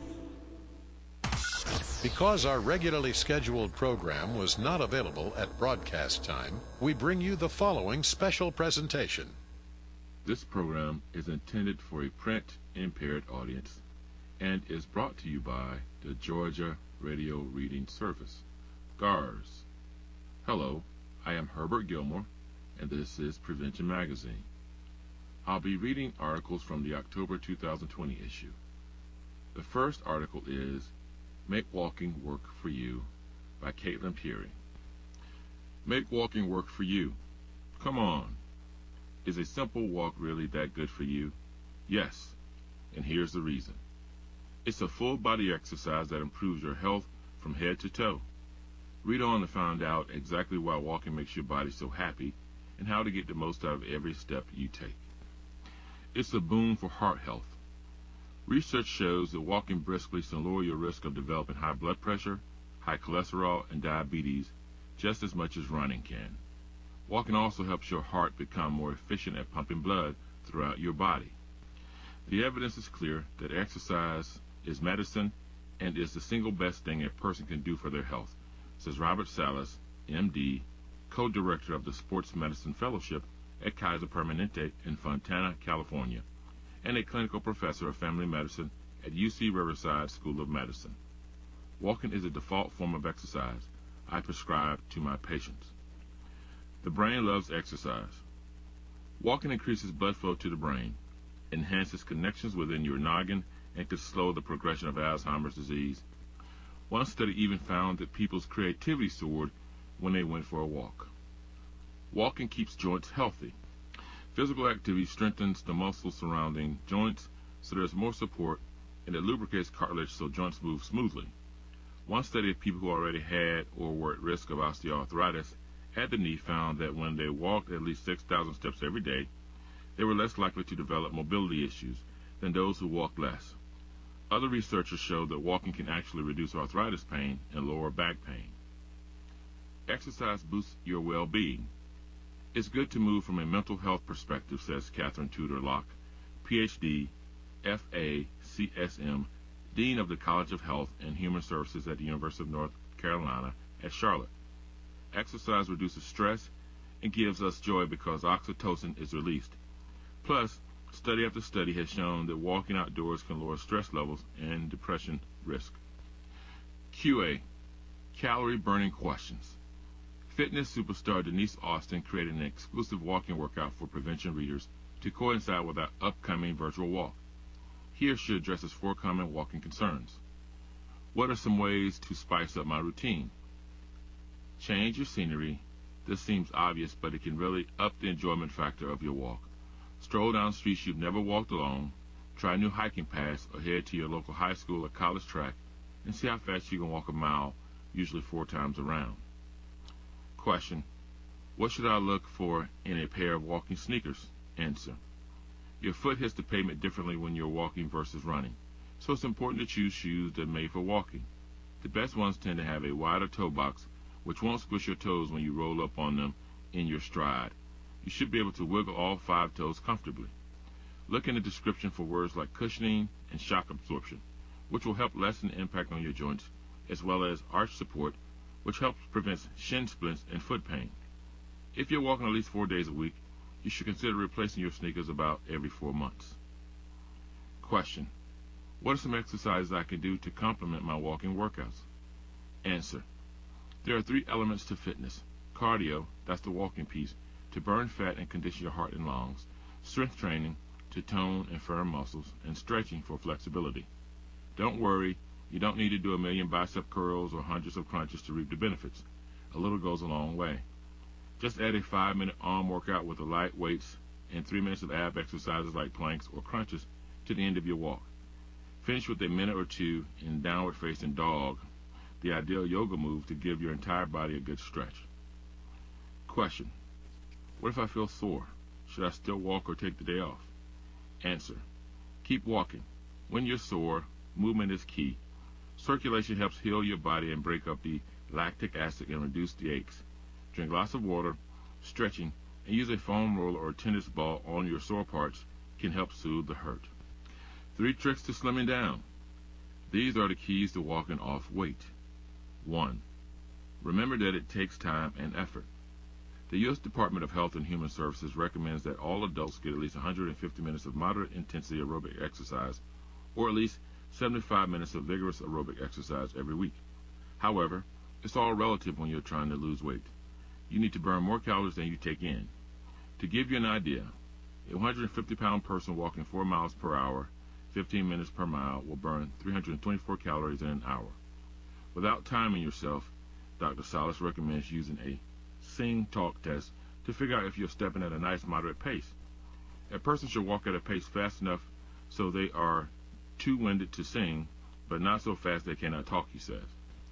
Because our regularly scheduled program was not available at broadcast time, we bring you the following special presentation. This program is intended for a print-impaired audience and is brought to you by the Georgia Radio Reading Service, G A R S. Hello, I am Herbert Gilmore, and this is Prevention Magazine. I'll be reading articles from the October two thousand twenty issue. The first article is Make Walking Work for You by Caitlin Peary. Make walking work for you. Come on. Is a simple walk really that good for you? Yes, and here's the reason. It's a full-body exercise that improves your health from head to toe. Read on to find out exactly why walking makes your body so happy and how to get the most out of every step you take. It's a boon for heart health. Research shows that walking briskly can lower your risk of developing high blood pressure, high cholesterol, and diabetes just as much as running can. Walking also helps your heart become more efficient at pumping blood throughout your body. The evidence is clear that exercise is medicine and is the single best thing a person can do for their health, says Robert Salas, M D, co-director of the Sports Medicine Fellowship at Kaiser Permanente in Fontana, California, and a clinical professor of family medicine at U C Riverside School of Medicine. Walking is a default form of exercise I prescribe to my patients. The brain loves exercise. Walking increases blood flow to the brain, enhances connections within your noggin, and could slow the progression of Alzheimer's disease. One study even found that people's creativity soared when they went for a walk. Walking keeps joints healthy. Physical activity strengthens the muscles surrounding joints so there's more support, and it lubricates cartilage so joints move smoothly. One study of people who already had or were at risk of osteoarthritis at the knee found that when they walked at least six thousand steps every day, they were less likely to develop mobility issues than those who walked less. Other researchers showed that walking can actually reduce arthritis pain and lower back pain. Exercise boosts your well-being. It's good to move from a mental health perspective, says Catherine Tudor Locke, P H D, F A C S M, Dean of the College of Health and Human Services at the University of North Carolina at Charlotte. Exercise reduces stress and gives us joy because oxytocin is released. Plus, study after study has shown that walking outdoors can lower stress levels and depression risk. Q A, Calorie Burning Questions. Fitness superstar Denise Austin created an exclusive walking workout for prevention readers to coincide with our upcoming virtual walk. Here she addresses four common walking concerns. What are some ways to spice up my routine? Change your scenery. This seems obvious, but it can really up the enjoyment factor of your walk. Stroll down streets you've never walked alone, try new hiking paths, or head to your local high school or college track and see how fast you can walk a mile, usually four times around. Question: what should I look for in a pair of walking sneakers? Answer: your foot hits the pavement differently when you're walking versus running, so it's important to choose shoes that are made for walking. The best ones tend to have a wider toe box, which won't squish your toes when you roll up on them in your stride. You should be able to wiggle all five toes comfortably. Look in the description for words like cushioning and shock absorption, which will help lessen the impact on your joints, as well as arch support, which helps prevent shin splints and foot pain. If you're walking at least four days a week, you should consider replacing your sneakers about every four months. Question: what are some exercises I can do to complement my walking workouts? Answer: there are three elements to fitness. Cardio, that's the walking piece, to burn fat and condition your heart and lungs. Strength training, to tone and firm muscles. And stretching for flexibility. Don't worry, you don't need to do a million bicep curls or hundreds of crunches to reap the benefits. A little goes a long way. Just add a five-minute arm workout with the light weights and three minutes of ab exercises like planks or crunches to the end of your walk. Finish with a minute or two in downward facing dog, the ideal yoga move to give your entire body a good stretch. Question: what if I feel sore? Should I still walk or take the day off? Answer: keep walking. When you're sore, movement is key. Circulation helps heal your body and break up the lactic acid and reduce the aches. Drink lots of water, stretching, and use a foam roller or tennis ball on your sore parts can help soothe the hurt. Three tricks to slimming down. These are the keys to walking off weight. One, remember that it takes time and effort. The U S Department of Health and Human Services recommends that all adults get at least one hundred fifty minutes of moderate intensity aerobic exercise, or at least seventy-five minutes of vigorous aerobic exercise every week. However, it's all relative when you're trying to lose weight. You need to burn more calories than you take in. To give you an idea, a one hundred fifty pound person walking four miles per hour, fifteen minutes per mile, will burn three hundred twenty-four calories in an hour. Without timing yourself, Doctor Salas recommends using a Sing Talk test to figure out if you're stepping at a nice moderate pace. A person should walk at a pace fast enough so they are too winded to sing, but not so fast they cannot talk, he says.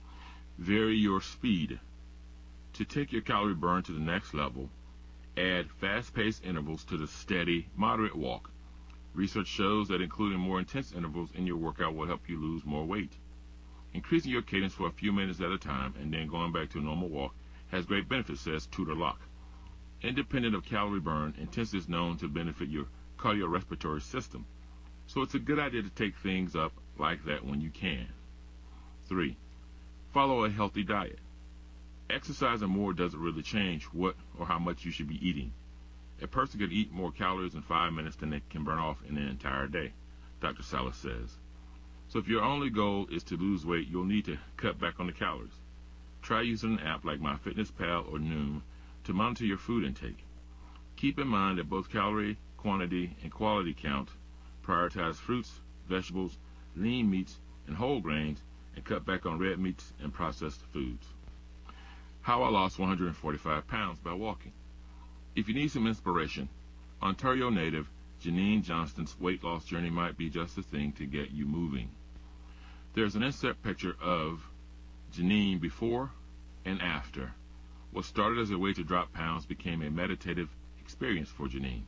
Vary your speed. To take your calorie burn to the next level, add fast-paced intervals to the steady, moderate walk. Research shows that including more intense intervals in your workout will help you lose more weight. Increasing your cadence for a few minutes at a time and then going back to a normal walk has great benefits, says Tudor Locke. Independent of calorie burn, intensity is known to benefit your cardiorespiratory system, so it's a good idea to take things up like that when you can. Three, follow a healthy diet. Exercising more doesn't really change what or how much you should be eating. A person can eat more calories in five minutes than they can burn off in an entire day, Doctor Salas says. So if your only goal is to lose weight, you'll need to cut back on the calories. Try using an app like MyFitnessPal or Noom to monitor your food intake. Keep in mind that both calorie quantity and quality count. Prioritize fruits, vegetables, lean meats, and whole grains, and cut back on red meats and processed foods. How I lost one hundred forty-five pounds by walking. If you need some inspiration, Ontario native Janine Johnston's weight loss journey might be just the thing to get you moving. There's an insert picture of Janine before and after. What started as a way to drop pounds became a meditative experience for Janine.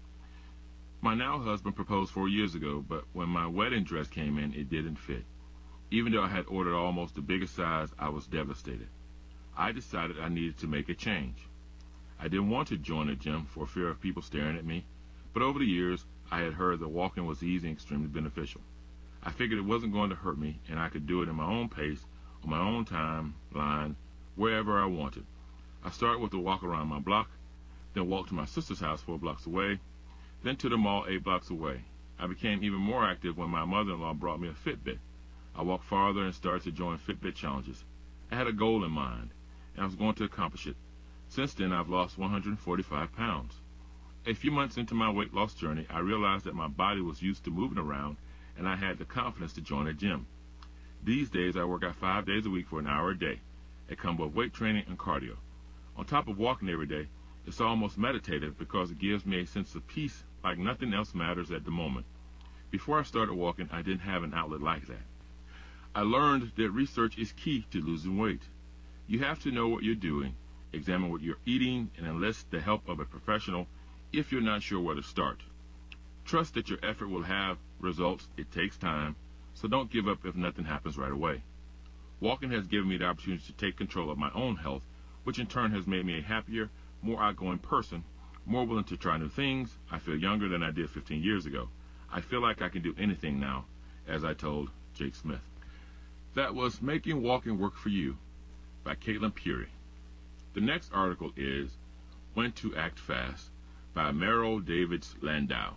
My now husband proposed four years ago, but when my wedding dress came in, it didn't fit. Even though I had ordered almost the biggest size, I was devastated. I decided I needed to make a change. I didn't want to join a gym for fear of people staring at me, but over the years, I had heard that walking was easy and extremely beneficial. I figured it wasn't going to hurt me, and I could do it at my own pace, on my own timeline, wherever I wanted. I started with a walk around my block, then walked to my sister's house four blocks away, then to the mall eight blocks away. I became even more active when my mother-in-law brought me a Fitbit. I walked farther and started to join Fitbit challenges. I had a goal in mind, and I was going to accomplish it. Since then, I've lost one hundred forty-five pounds. A few months into my weight loss journey, I realized that my body was used to moving around, and I had the confidence to join a gym. These days, I work out five days a week for an hour a day, a combo of weight training and cardio. On top of walking every day, it's almost meditative because it gives me a sense of peace like nothing else matters at the moment. Before I started walking, I didn't have an outlet like that. I learned that research is key to losing weight. You have to know what you're doing, examine what you're eating, and enlist the help of a professional if you're not sure where to start. Trust that your effort will have results. It takes time, so don't give up if nothing happens right away. Walking has given me the opportunity to take control of my own health, which in turn has made me a happier, more outgoing person, more willing to try new things. I feel younger than I did fifteen years ago. I feel like I can do anything now, as I told Jake Smith. That was Making Walking Work for You by Caitlin Puri. The next article is When to Act Fast by Meryl Davids Landau.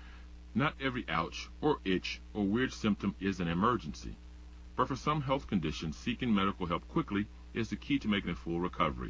Not every ouch or itch or weird symptom is an emergency, but for some health conditions, seeking medical help quickly is the key to making a full recovery.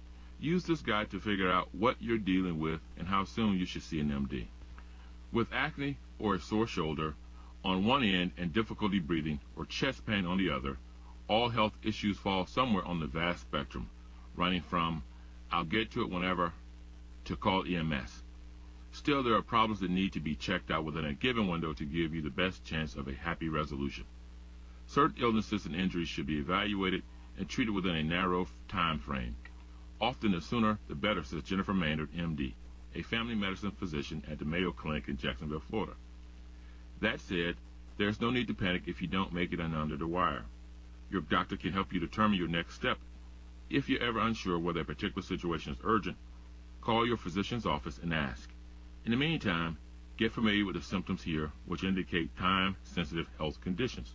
Use this guide to figure out what you're dealing with and how soon you should see an M D. With acne or a sore shoulder on one end and difficulty breathing or chest pain on the other, all health issues fall somewhere on the vast spectrum, running from "I'll get to it whenever" to call E M S. Still, there are problems that need to be checked out within a given window to give you the best chance of a happy resolution. Certain illnesses and injuries should be evaluated and treated within a narrow time frame. Often the sooner the better, says Jennifer Maynard, M D, a family medicine physician at the Mayo Clinic in Jacksonville, Florida. That said, there's no need to panic if you don't make it in under the wire. Your doctor can help you determine your next step. If you're ever unsure whether a particular situation is urgent, call your physician's office and ask. In the meantime, get familiar with the symptoms here, which indicate time-sensitive health conditions.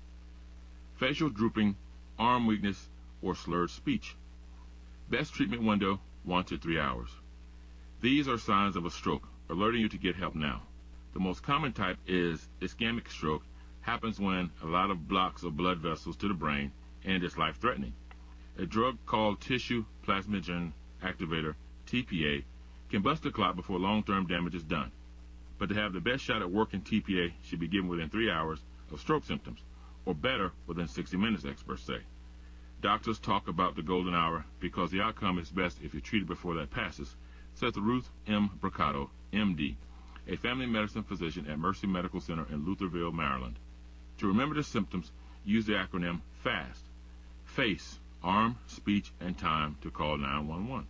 Facial drooping, arm weakness, or slurred speech. Best treatment window, one to three hours. These are signs of a stroke, alerting you to get help now. The most common type is ischemic stroke, happens when a lot of blocks of blood vessels to the brain and is life-threatening. A drug called tissue plasminogen activator, T P A, can bust the clot before long-term damage is done. But to have the best shot at working, T P A should be given within three hours of stroke symptoms, or better, within sixty minutes, experts say. Doctors talk about the golden hour because the outcome is best if you're treated before that passes, says Ruth M. Bricado, M D, a family medicine physician at Mercy Medical Center in Lutherville, Maryland. To remember the symptoms, use the acronym FAST. Face, arm, speech, and time to call nine one one.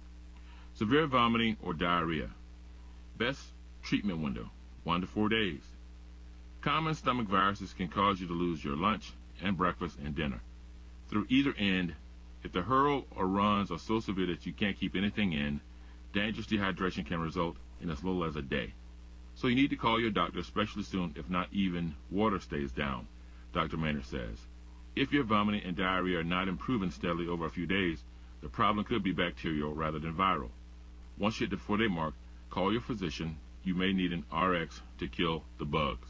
Severe vomiting or diarrhea. Best treatment window, one to four days. Common stomach viruses can cause you to lose your lunch and breakfast and dinner. Through either end, if the hurl or runs are so severe that you can't keep anything in, dangerous dehydration can result in as little as a day. So you need to call your doctor, especially soon, if not even water stays down, Doctor Maynard says. If your vomiting and diarrhea are not improving steadily over a few days, the problem could be bacterial rather than viral. Once you hit the four-day mark, call your physician. You may need an R X to kill the bugs.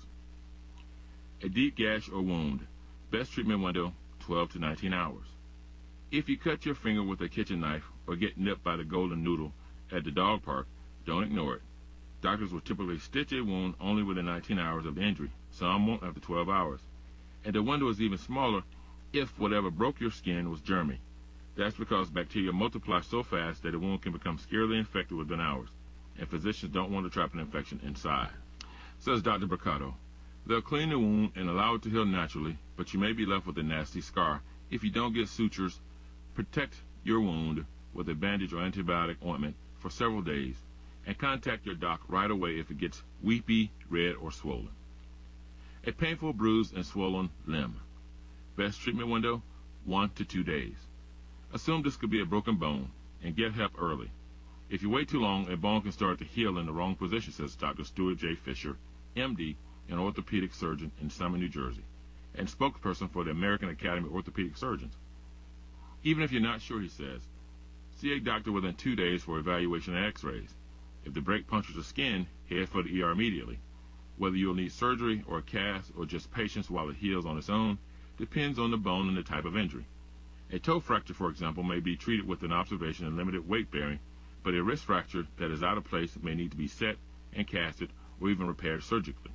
A deep gash or wound. Best treatment window, twelve to nineteen hours. If you cut your finger with a kitchen knife or get nipped by the golden noodle at the dog park, don't ignore it. Doctors will typically stitch a wound only within nineteen hours of injury. Some won't after twelve hours. And the window is even smaller if whatever broke your skin was germy. That's because bacteria multiply so fast that a wound can become scarily infected within hours, and physicians don't want to trap an infection inside. Says Doctor Bricado. They'll clean the wound and allow it to heal naturally, but you may be left with a nasty scar if you don't get sutures. Protect your wound with a bandage or antibiotic ointment for several days, and contact your doc right away if it gets weepy, red, or swollen. A painful, bruised, and swollen limb. Best treatment window, one to two days. Assume this could be a broken bone, and get help early. If you wait too long, a bone can start to heal in the wrong position, says Doctor Stuart J. Fisher, M D, an orthopedic surgeon in Summit, New Jersey, and spokesperson for the American Academy of Orthopedic Surgeons. Even if you're not sure, he says, see a doctor within two days for evaluation and x-rays. If the break punctures the skin, head for the E R immediately. Whether you'll need surgery or a cast or just patience while it heals on its own depends on the bone and the type of injury. A toe fracture, for example, may be treated with an observation and limited weight bearing, but a wrist fracture that is out of place may need to be set and casted or even repaired surgically.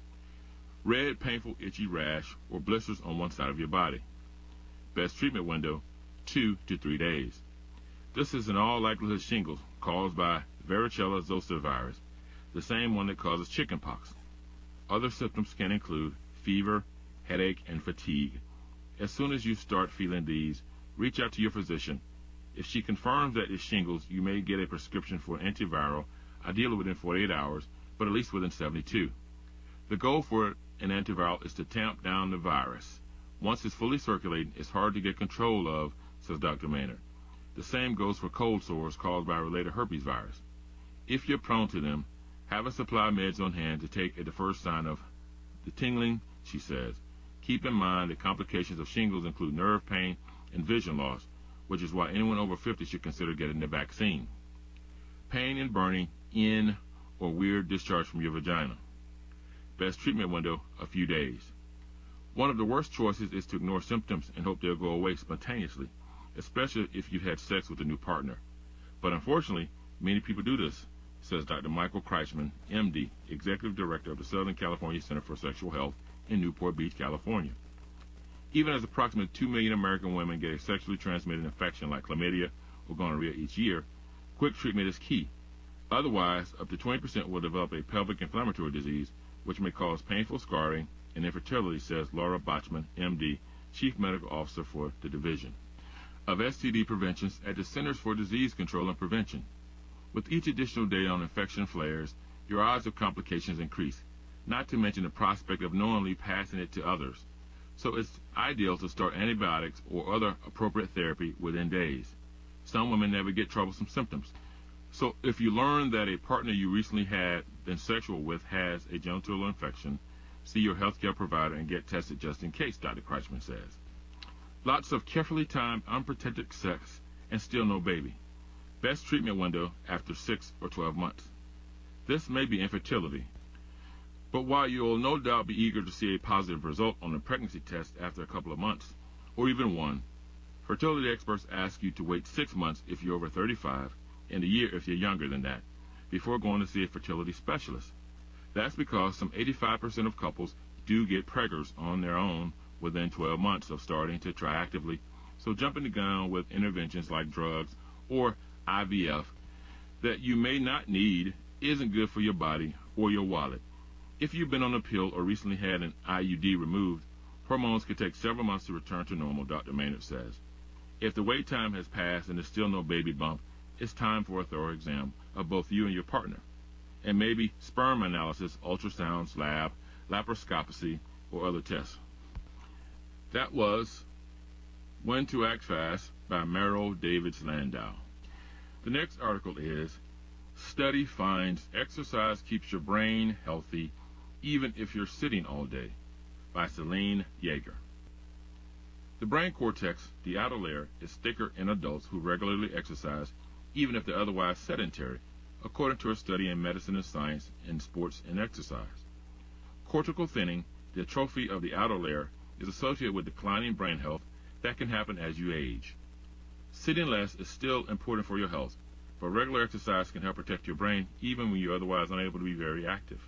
Red, painful, itchy rash or blisters on one side of your body. Best treatment window, two to three days. This is in all likelihood shingles caused by varicella zoster virus, the same one that causes chickenpox. Other symptoms can include fever, headache, and fatigue. As soon as you start feeling these, reach out to your physician. If she confirms that it's shingles, you may get a prescription for an antiviral, ideally within forty-eight hours, but at least within seventy-two. The goal for an antiviral is to tamp down the virus. Once it's fully circulating, it's hard to get control of, says Doctor Maynard. The same goes for cold sores caused by related herpes virus. If you're prone to them, have a supply of meds on hand to take at the first sign of the tingling, she says. Keep in mind that complications of shingles include nerve pain and vision loss, which is why anyone over fifty should consider getting the vaccine. Pain and burning in or weird discharge from your vagina. Best treatment window, a few days. One of the worst choices is to ignore symptoms and hope they'll go away spontaneously, especially if you've had sex with a new partner. But unfortunately, many people do this, says Doctor Michael Kreischman, M D, Executive Director of the Southern California Center for Sexual Health in Newport Beach, California. Even as approximately two million American women get a sexually transmitted infection like chlamydia or gonorrhea each year, quick treatment is key. Otherwise, up to twenty percent will develop a pelvic inflammatory disease, which may cause painful scarring and infertility, says Laura Bachman, M D, Chief Medical Officer for the Division of S T D Preventions at the Centers for Disease Control and Prevention. With each additional day on infection flares, your odds of complications increase, not to mention the prospect of knowingly passing it to others. So it's ideal to start antibiotics or other appropriate therapy within days. Some women never get troublesome symptoms. So if you learn that a partner you recently had been sexual with has a genital infection, see your healthcare provider and get tested just in case, Doctor Kreischman says. Lots of carefully timed, unprotected sex and still no baby. Best treatment window after six or twelve months. This may be infertility. But while you'll no doubt be eager to see a positive result on the pregnancy test after a couple of months, or even one, fertility experts ask you to wait six months if you're over thirty-five and a year if you're younger than that, before going to see a fertility specialist. That's because some eighty-five percent of couples do get preggers on their own within twelve months of starting to try actively, so jumping the gun with interventions like drugs or I V F that you may not need isn't good for your body or your wallet. If you've been on a pill or recently had an I U D removed, hormones can take several months to return to normal, Doctor Maynard says. If the wait time has passed and there's still no baby bump, it's time for a thorough exam of both you and your partner, and maybe sperm analysis, ultrasounds, lab, laparoscopy, or other tests. That was When to Act Fast by Merrill Davids Landau. The next article is Study Finds Exercise Keeps Your Brain Healthy Even If You're Sitting All Day by Celine Yeager. The brain cortex, the outer layer, is thicker in adults who regularly exercise even if they're otherwise sedentary, according to a study in Medicine and Science in Sports and Exercise. Cortical thinning, the atrophy of the outer layer, is associated with declining brain health that can happen as you age. Sitting less is still important for your health, but regular exercise can help protect your brain even when you're otherwise unable to be very active.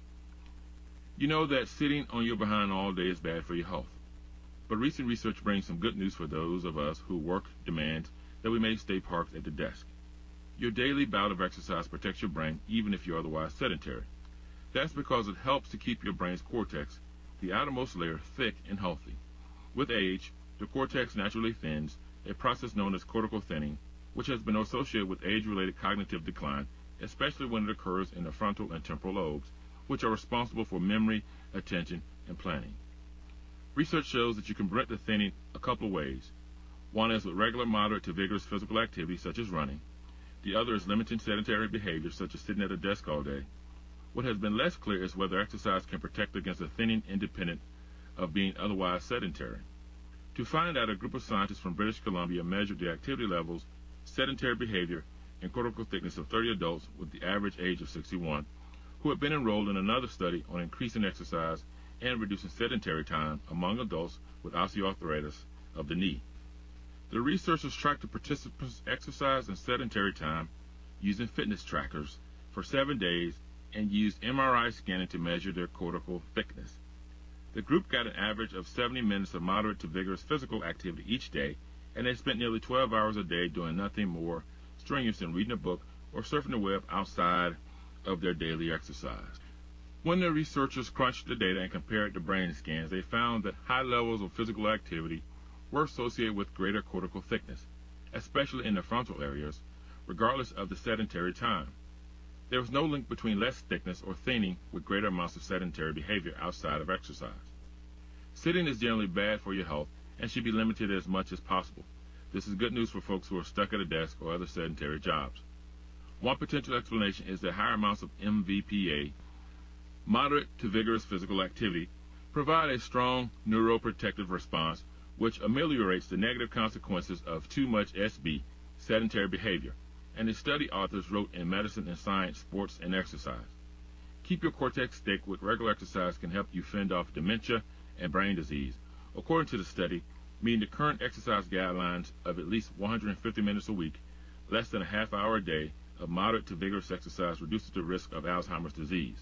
You know that sitting on your behind all day is bad for your health, but recent research brings some good news for those of us who work demands that we may stay parked at the desk. Your daily bout of exercise protects your brain even if you're otherwise sedentary. That's because it helps to keep your brain's cortex, the outermost layer, thick and healthy. With age, the cortex naturally thins, a process known as cortical thinning, which has been associated with age-related cognitive decline, especially when it occurs in the frontal and temporal lobes, which are responsible for memory, attention, and planning. Research shows that you can prevent the thinning a couple of ways. One is with regular, moderate to vigorous physical activity, such as running. The other is limiting sedentary behavior, such as sitting at a desk all day. What has been less clear is whether exercise can protect against the thinning independent of being otherwise sedentary. To find out, a group of scientists from British Columbia measured the activity levels, sedentary behavior, and cortical thickness of thirty adults with the average age of sixty-one, who had been enrolled in another study on increasing exercise and reducing sedentary time among adults with osteoarthritis of the knee. The researchers tracked the participants' exercise and sedentary time using fitness trackers for seven days and used M R I scanning to measure their cortical thickness. The group got an average of seventy minutes of moderate to vigorous physical activity each day, and they spent nearly twelve hours a day doing nothing more strenuous than reading a book or surfing the web outside of their daily exercise. When the researchers crunched the data and compared the brain scans, they found that high levels of physical activity were associated with greater cortical thickness, especially in the frontal areas, regardless of the sedentary time. There was no link between less thickness or thinning with greater amounts of sedentary behavior outside of exercise. Sitting is generally bad for your health and should be limited as much as possible. This is good news for folks who are stuck at a desk or other sedentary jobs. One potential explanation is that higher amounts of M V P A, moderate to vigorous physical activity, provide a strong neuroprotective response which ameliorates the negative consequences of too much S B, sedentary behavior, and the study authors wrote in Medicine and Science, Sports and Exercise. Keep your cortex thick with regular exercise can help you fend off dementia and brain disease. According to the study, meeting the current exercise guidelines of at least one hundred fifty minutes a week, less than a half hour a day of moderate to vigorous exercise reduces the risk of Alzheimer's disease.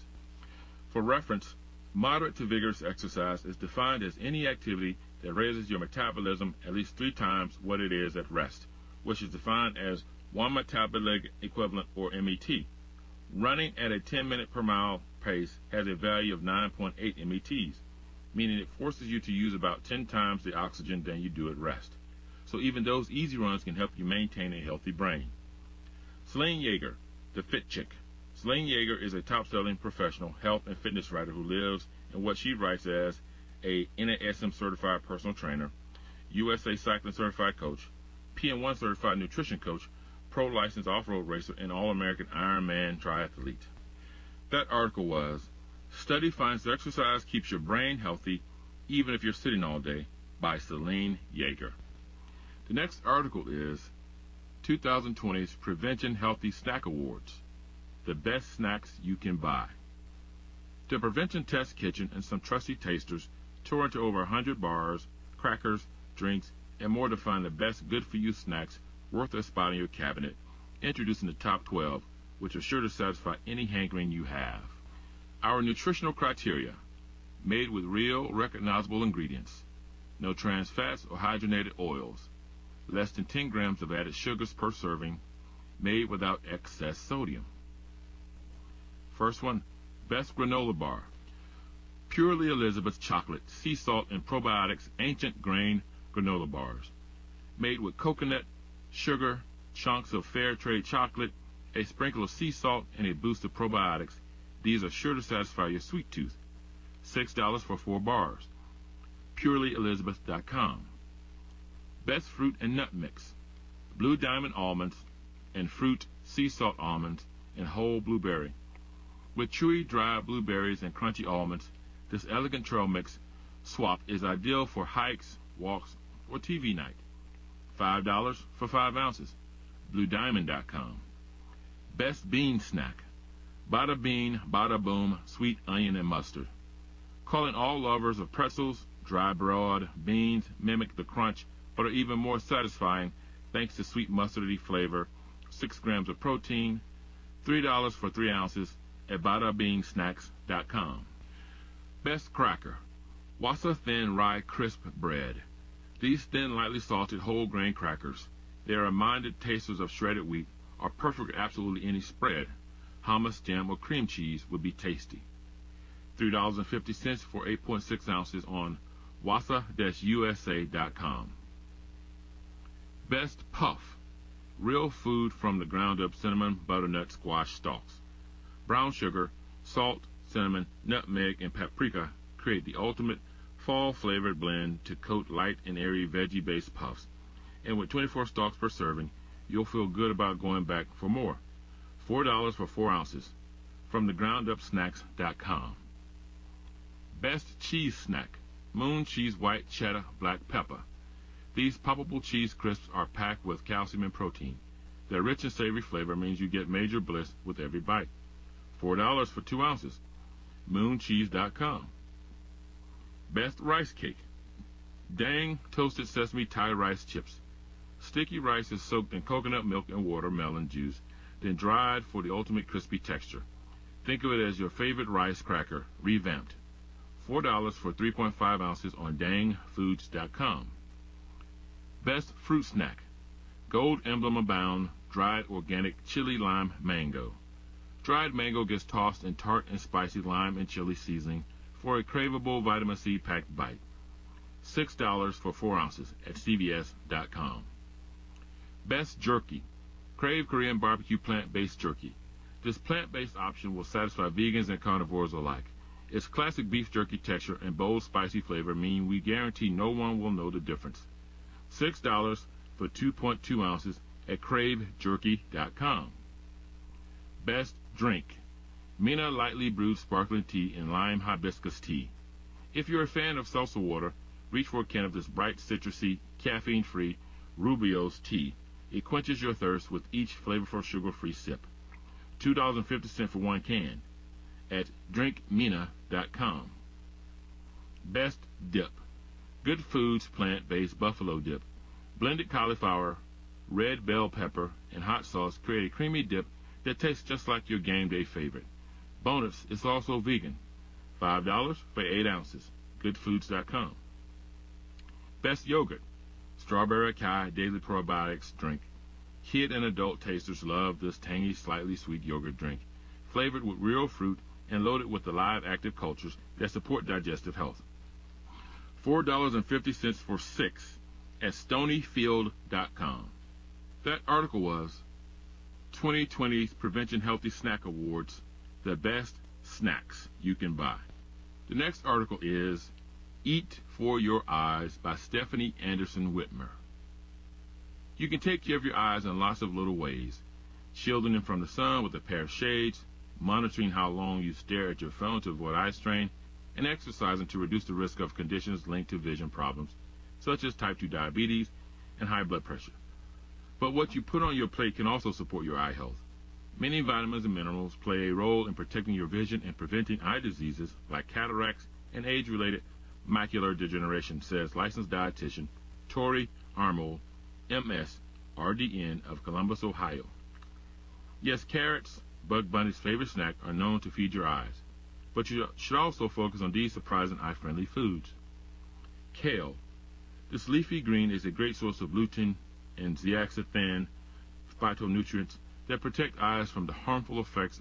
For reference, moderate to vigorous exercise is defined as any activity that raises your metabolism at least three times what it is at rest, which is defined as one metabolic equivalent, or M E T. Running at a ten minute per mile pace has a value of nine point eight M E Ts, meaning it forces you to use about ten times the oxygen than you do at rest. So even those easy runs can help you maintain a healthy brain. Celine Yeager, the Fit Chick. Celine Yeager is a top-selling professional health and fitness writer who lives in what she writes as a N A S M certified personal trainer, U S A Cycling certified coach, P M one certified nutrition coach, pro licensed off-road racer, and all-American Ironman triathlete. That article was, Study Finds Exercise Keeps Your Brain Healthy Even If You're Sitting All Day, by Celine Yeager. The next article is twenty twenty's Prevention Healthy Snack Awards, the best snacks you can buy. The Prevention Test Kitchen and some trusty tasters tore into over one hundred bars, crackers, drinks, and more to find the best good-for-you snacks worth a spot in your cabinet, introducing the top twelve, which are sure to satisfy any hankering you have. Our nutritional criteria: made with real, recognizable ingredients, no trans fats or hydrogenated oils, less than ten grams of added sugars per serving, made without excess sodium. First one, best granola bar. Purely Elizabeth chocolate, sea salt, and probiotics ancient grain granola bars. Made with coconut, sugar, chunks of fair trade chocolate, a sprinkle of sea salt, and a boost of probiotics. These are sure to satisfy your sweet tooth. six dollars for four bars. purely elizabeth dot com. Best fruit and nut mix. Blue Diamond almonds and fruit sea salt almonds and whole blueberry. With chewy, dry blueberries and crunchy almonds, this elegant trail mix swap is ideal for hikes, walks, or T V night. five dollars for five ounces. blue diamond dot com. Best bean snack. Bada bean, bada boom, sweet onion and mustard. Calling all lovers of pretzels, dry broad beans mimic the crunch, but are even more satisfying thanks to sweet mustardy flavor, six grams of protein, three dollars for three ounces at bada bean snacks dot com. Best cracker. Wassa Thin Rye Crisp Bread. These thin, lightly salted whole grain crackers, they are minded tasters of shredded wheat, are perfect with absolutely any spread. Hummus, jam, or cream cheese would be tasty. three dollars and fifty cents for eight point six ounces on wassa U S A dot com. Best puff. Real food from the ground-up cinnamon, butternut, squash stalks. Brown sugar, salt, cinnamon, nutmeg, and paprika create the ultimate fall-flavored blend to coat light and airy veggie-based puffs. And with twenty-four stalks per serving, you'll feel good about going back for more. four dollars for four ounces from the ground up snacks dot com. Best cheese snack. Moon cheese white cheddar black pepper. These poppable cheese crisps are packed with calcium and protein. Their rich and savory flavor means you get major bliss with every bite. four dollars for two ounces. moon cheese dot com. Best rice cake. Dang toasted sesame Thai rice chips. Sticky rice is soaked in coconut milk and watermelon juice, then dried for the ultimate crispy texture. Think of it as your favorite rice cracker, revamped. four dollars for three point five ounces on dang foods dot com. Best fruit snack. Gold emblem abound, dried organic chili lime mango. Dried mango gets tossed in tart and spicy lime and chili seasoning for a craveable vitamin C packed bite. six dollars for four ounces at C V S dot com. Best jerky. Crave Korean barbecue plant-based jerky. This plant-based option will satisfy vegans and carnivores alike. Its classic beef jerky texture and bold spicy flavor mean we guarantee no one will know the difference. six dollars for two point two ounces at crave jerky dot com. Best drink. Mina lightly brewed sparkling tea and lime hibiscus tea. If you're a fan of salsa water, reach for a can of this bright citrusy, caffeine-free Rubio's tea. It quenches your thirst with each flavorful sugar-free sip. two dollars and fifty cents for one can at drink mina dot com. Best dip. Good Foods plant-based buffalo dip. Blended cauliflower, red bell pepper, and hot sauce create a creamy dip that tastes just like your game day favorite. Bonus, it's also vegan. five dollars for eight ounces. good foods dot com. Best yogurt. Strawberry Acai Daily Probiotics drink. Kid and adult tasters love this tangy, slightly sweet yogurt drink. flavored with real fruit and loaded with the live active cultures that support digestive health. four dollars and fifty cents for six at stonyfield dot com. That article was twenty twenty Prevention Healthy Snack Awards, the best snacks you can buy. The next article is Eat for Your Eyes by Stephanie Anderson Whitmer. You can take care of your eyes in lots of little ways, shielding them from the sun with a pair of shades, monitoring how long you stare at your phone to avoid eye strain, and exercising to reduce the risk of conditions linked to vision problems, such as type two diabetes and high blood pressure. But what you put on your plate can also support your eye health. Many vitamins and minerals play a role in protecting your vision and preventing eye diseases like cataracts and age-related macular degeneration, says licensed dietitian Tori Armold, M S, R D N of Columbus, Ohio. Yes, carrots, Bug Bunny's favorite snack, are known to feed your eyes, but you should also focus on these surprising eye-friendly foods. Kale. This leafy green is a great source of lutein and zeaxanthin phytonutrients that protect eyes from the harmful effects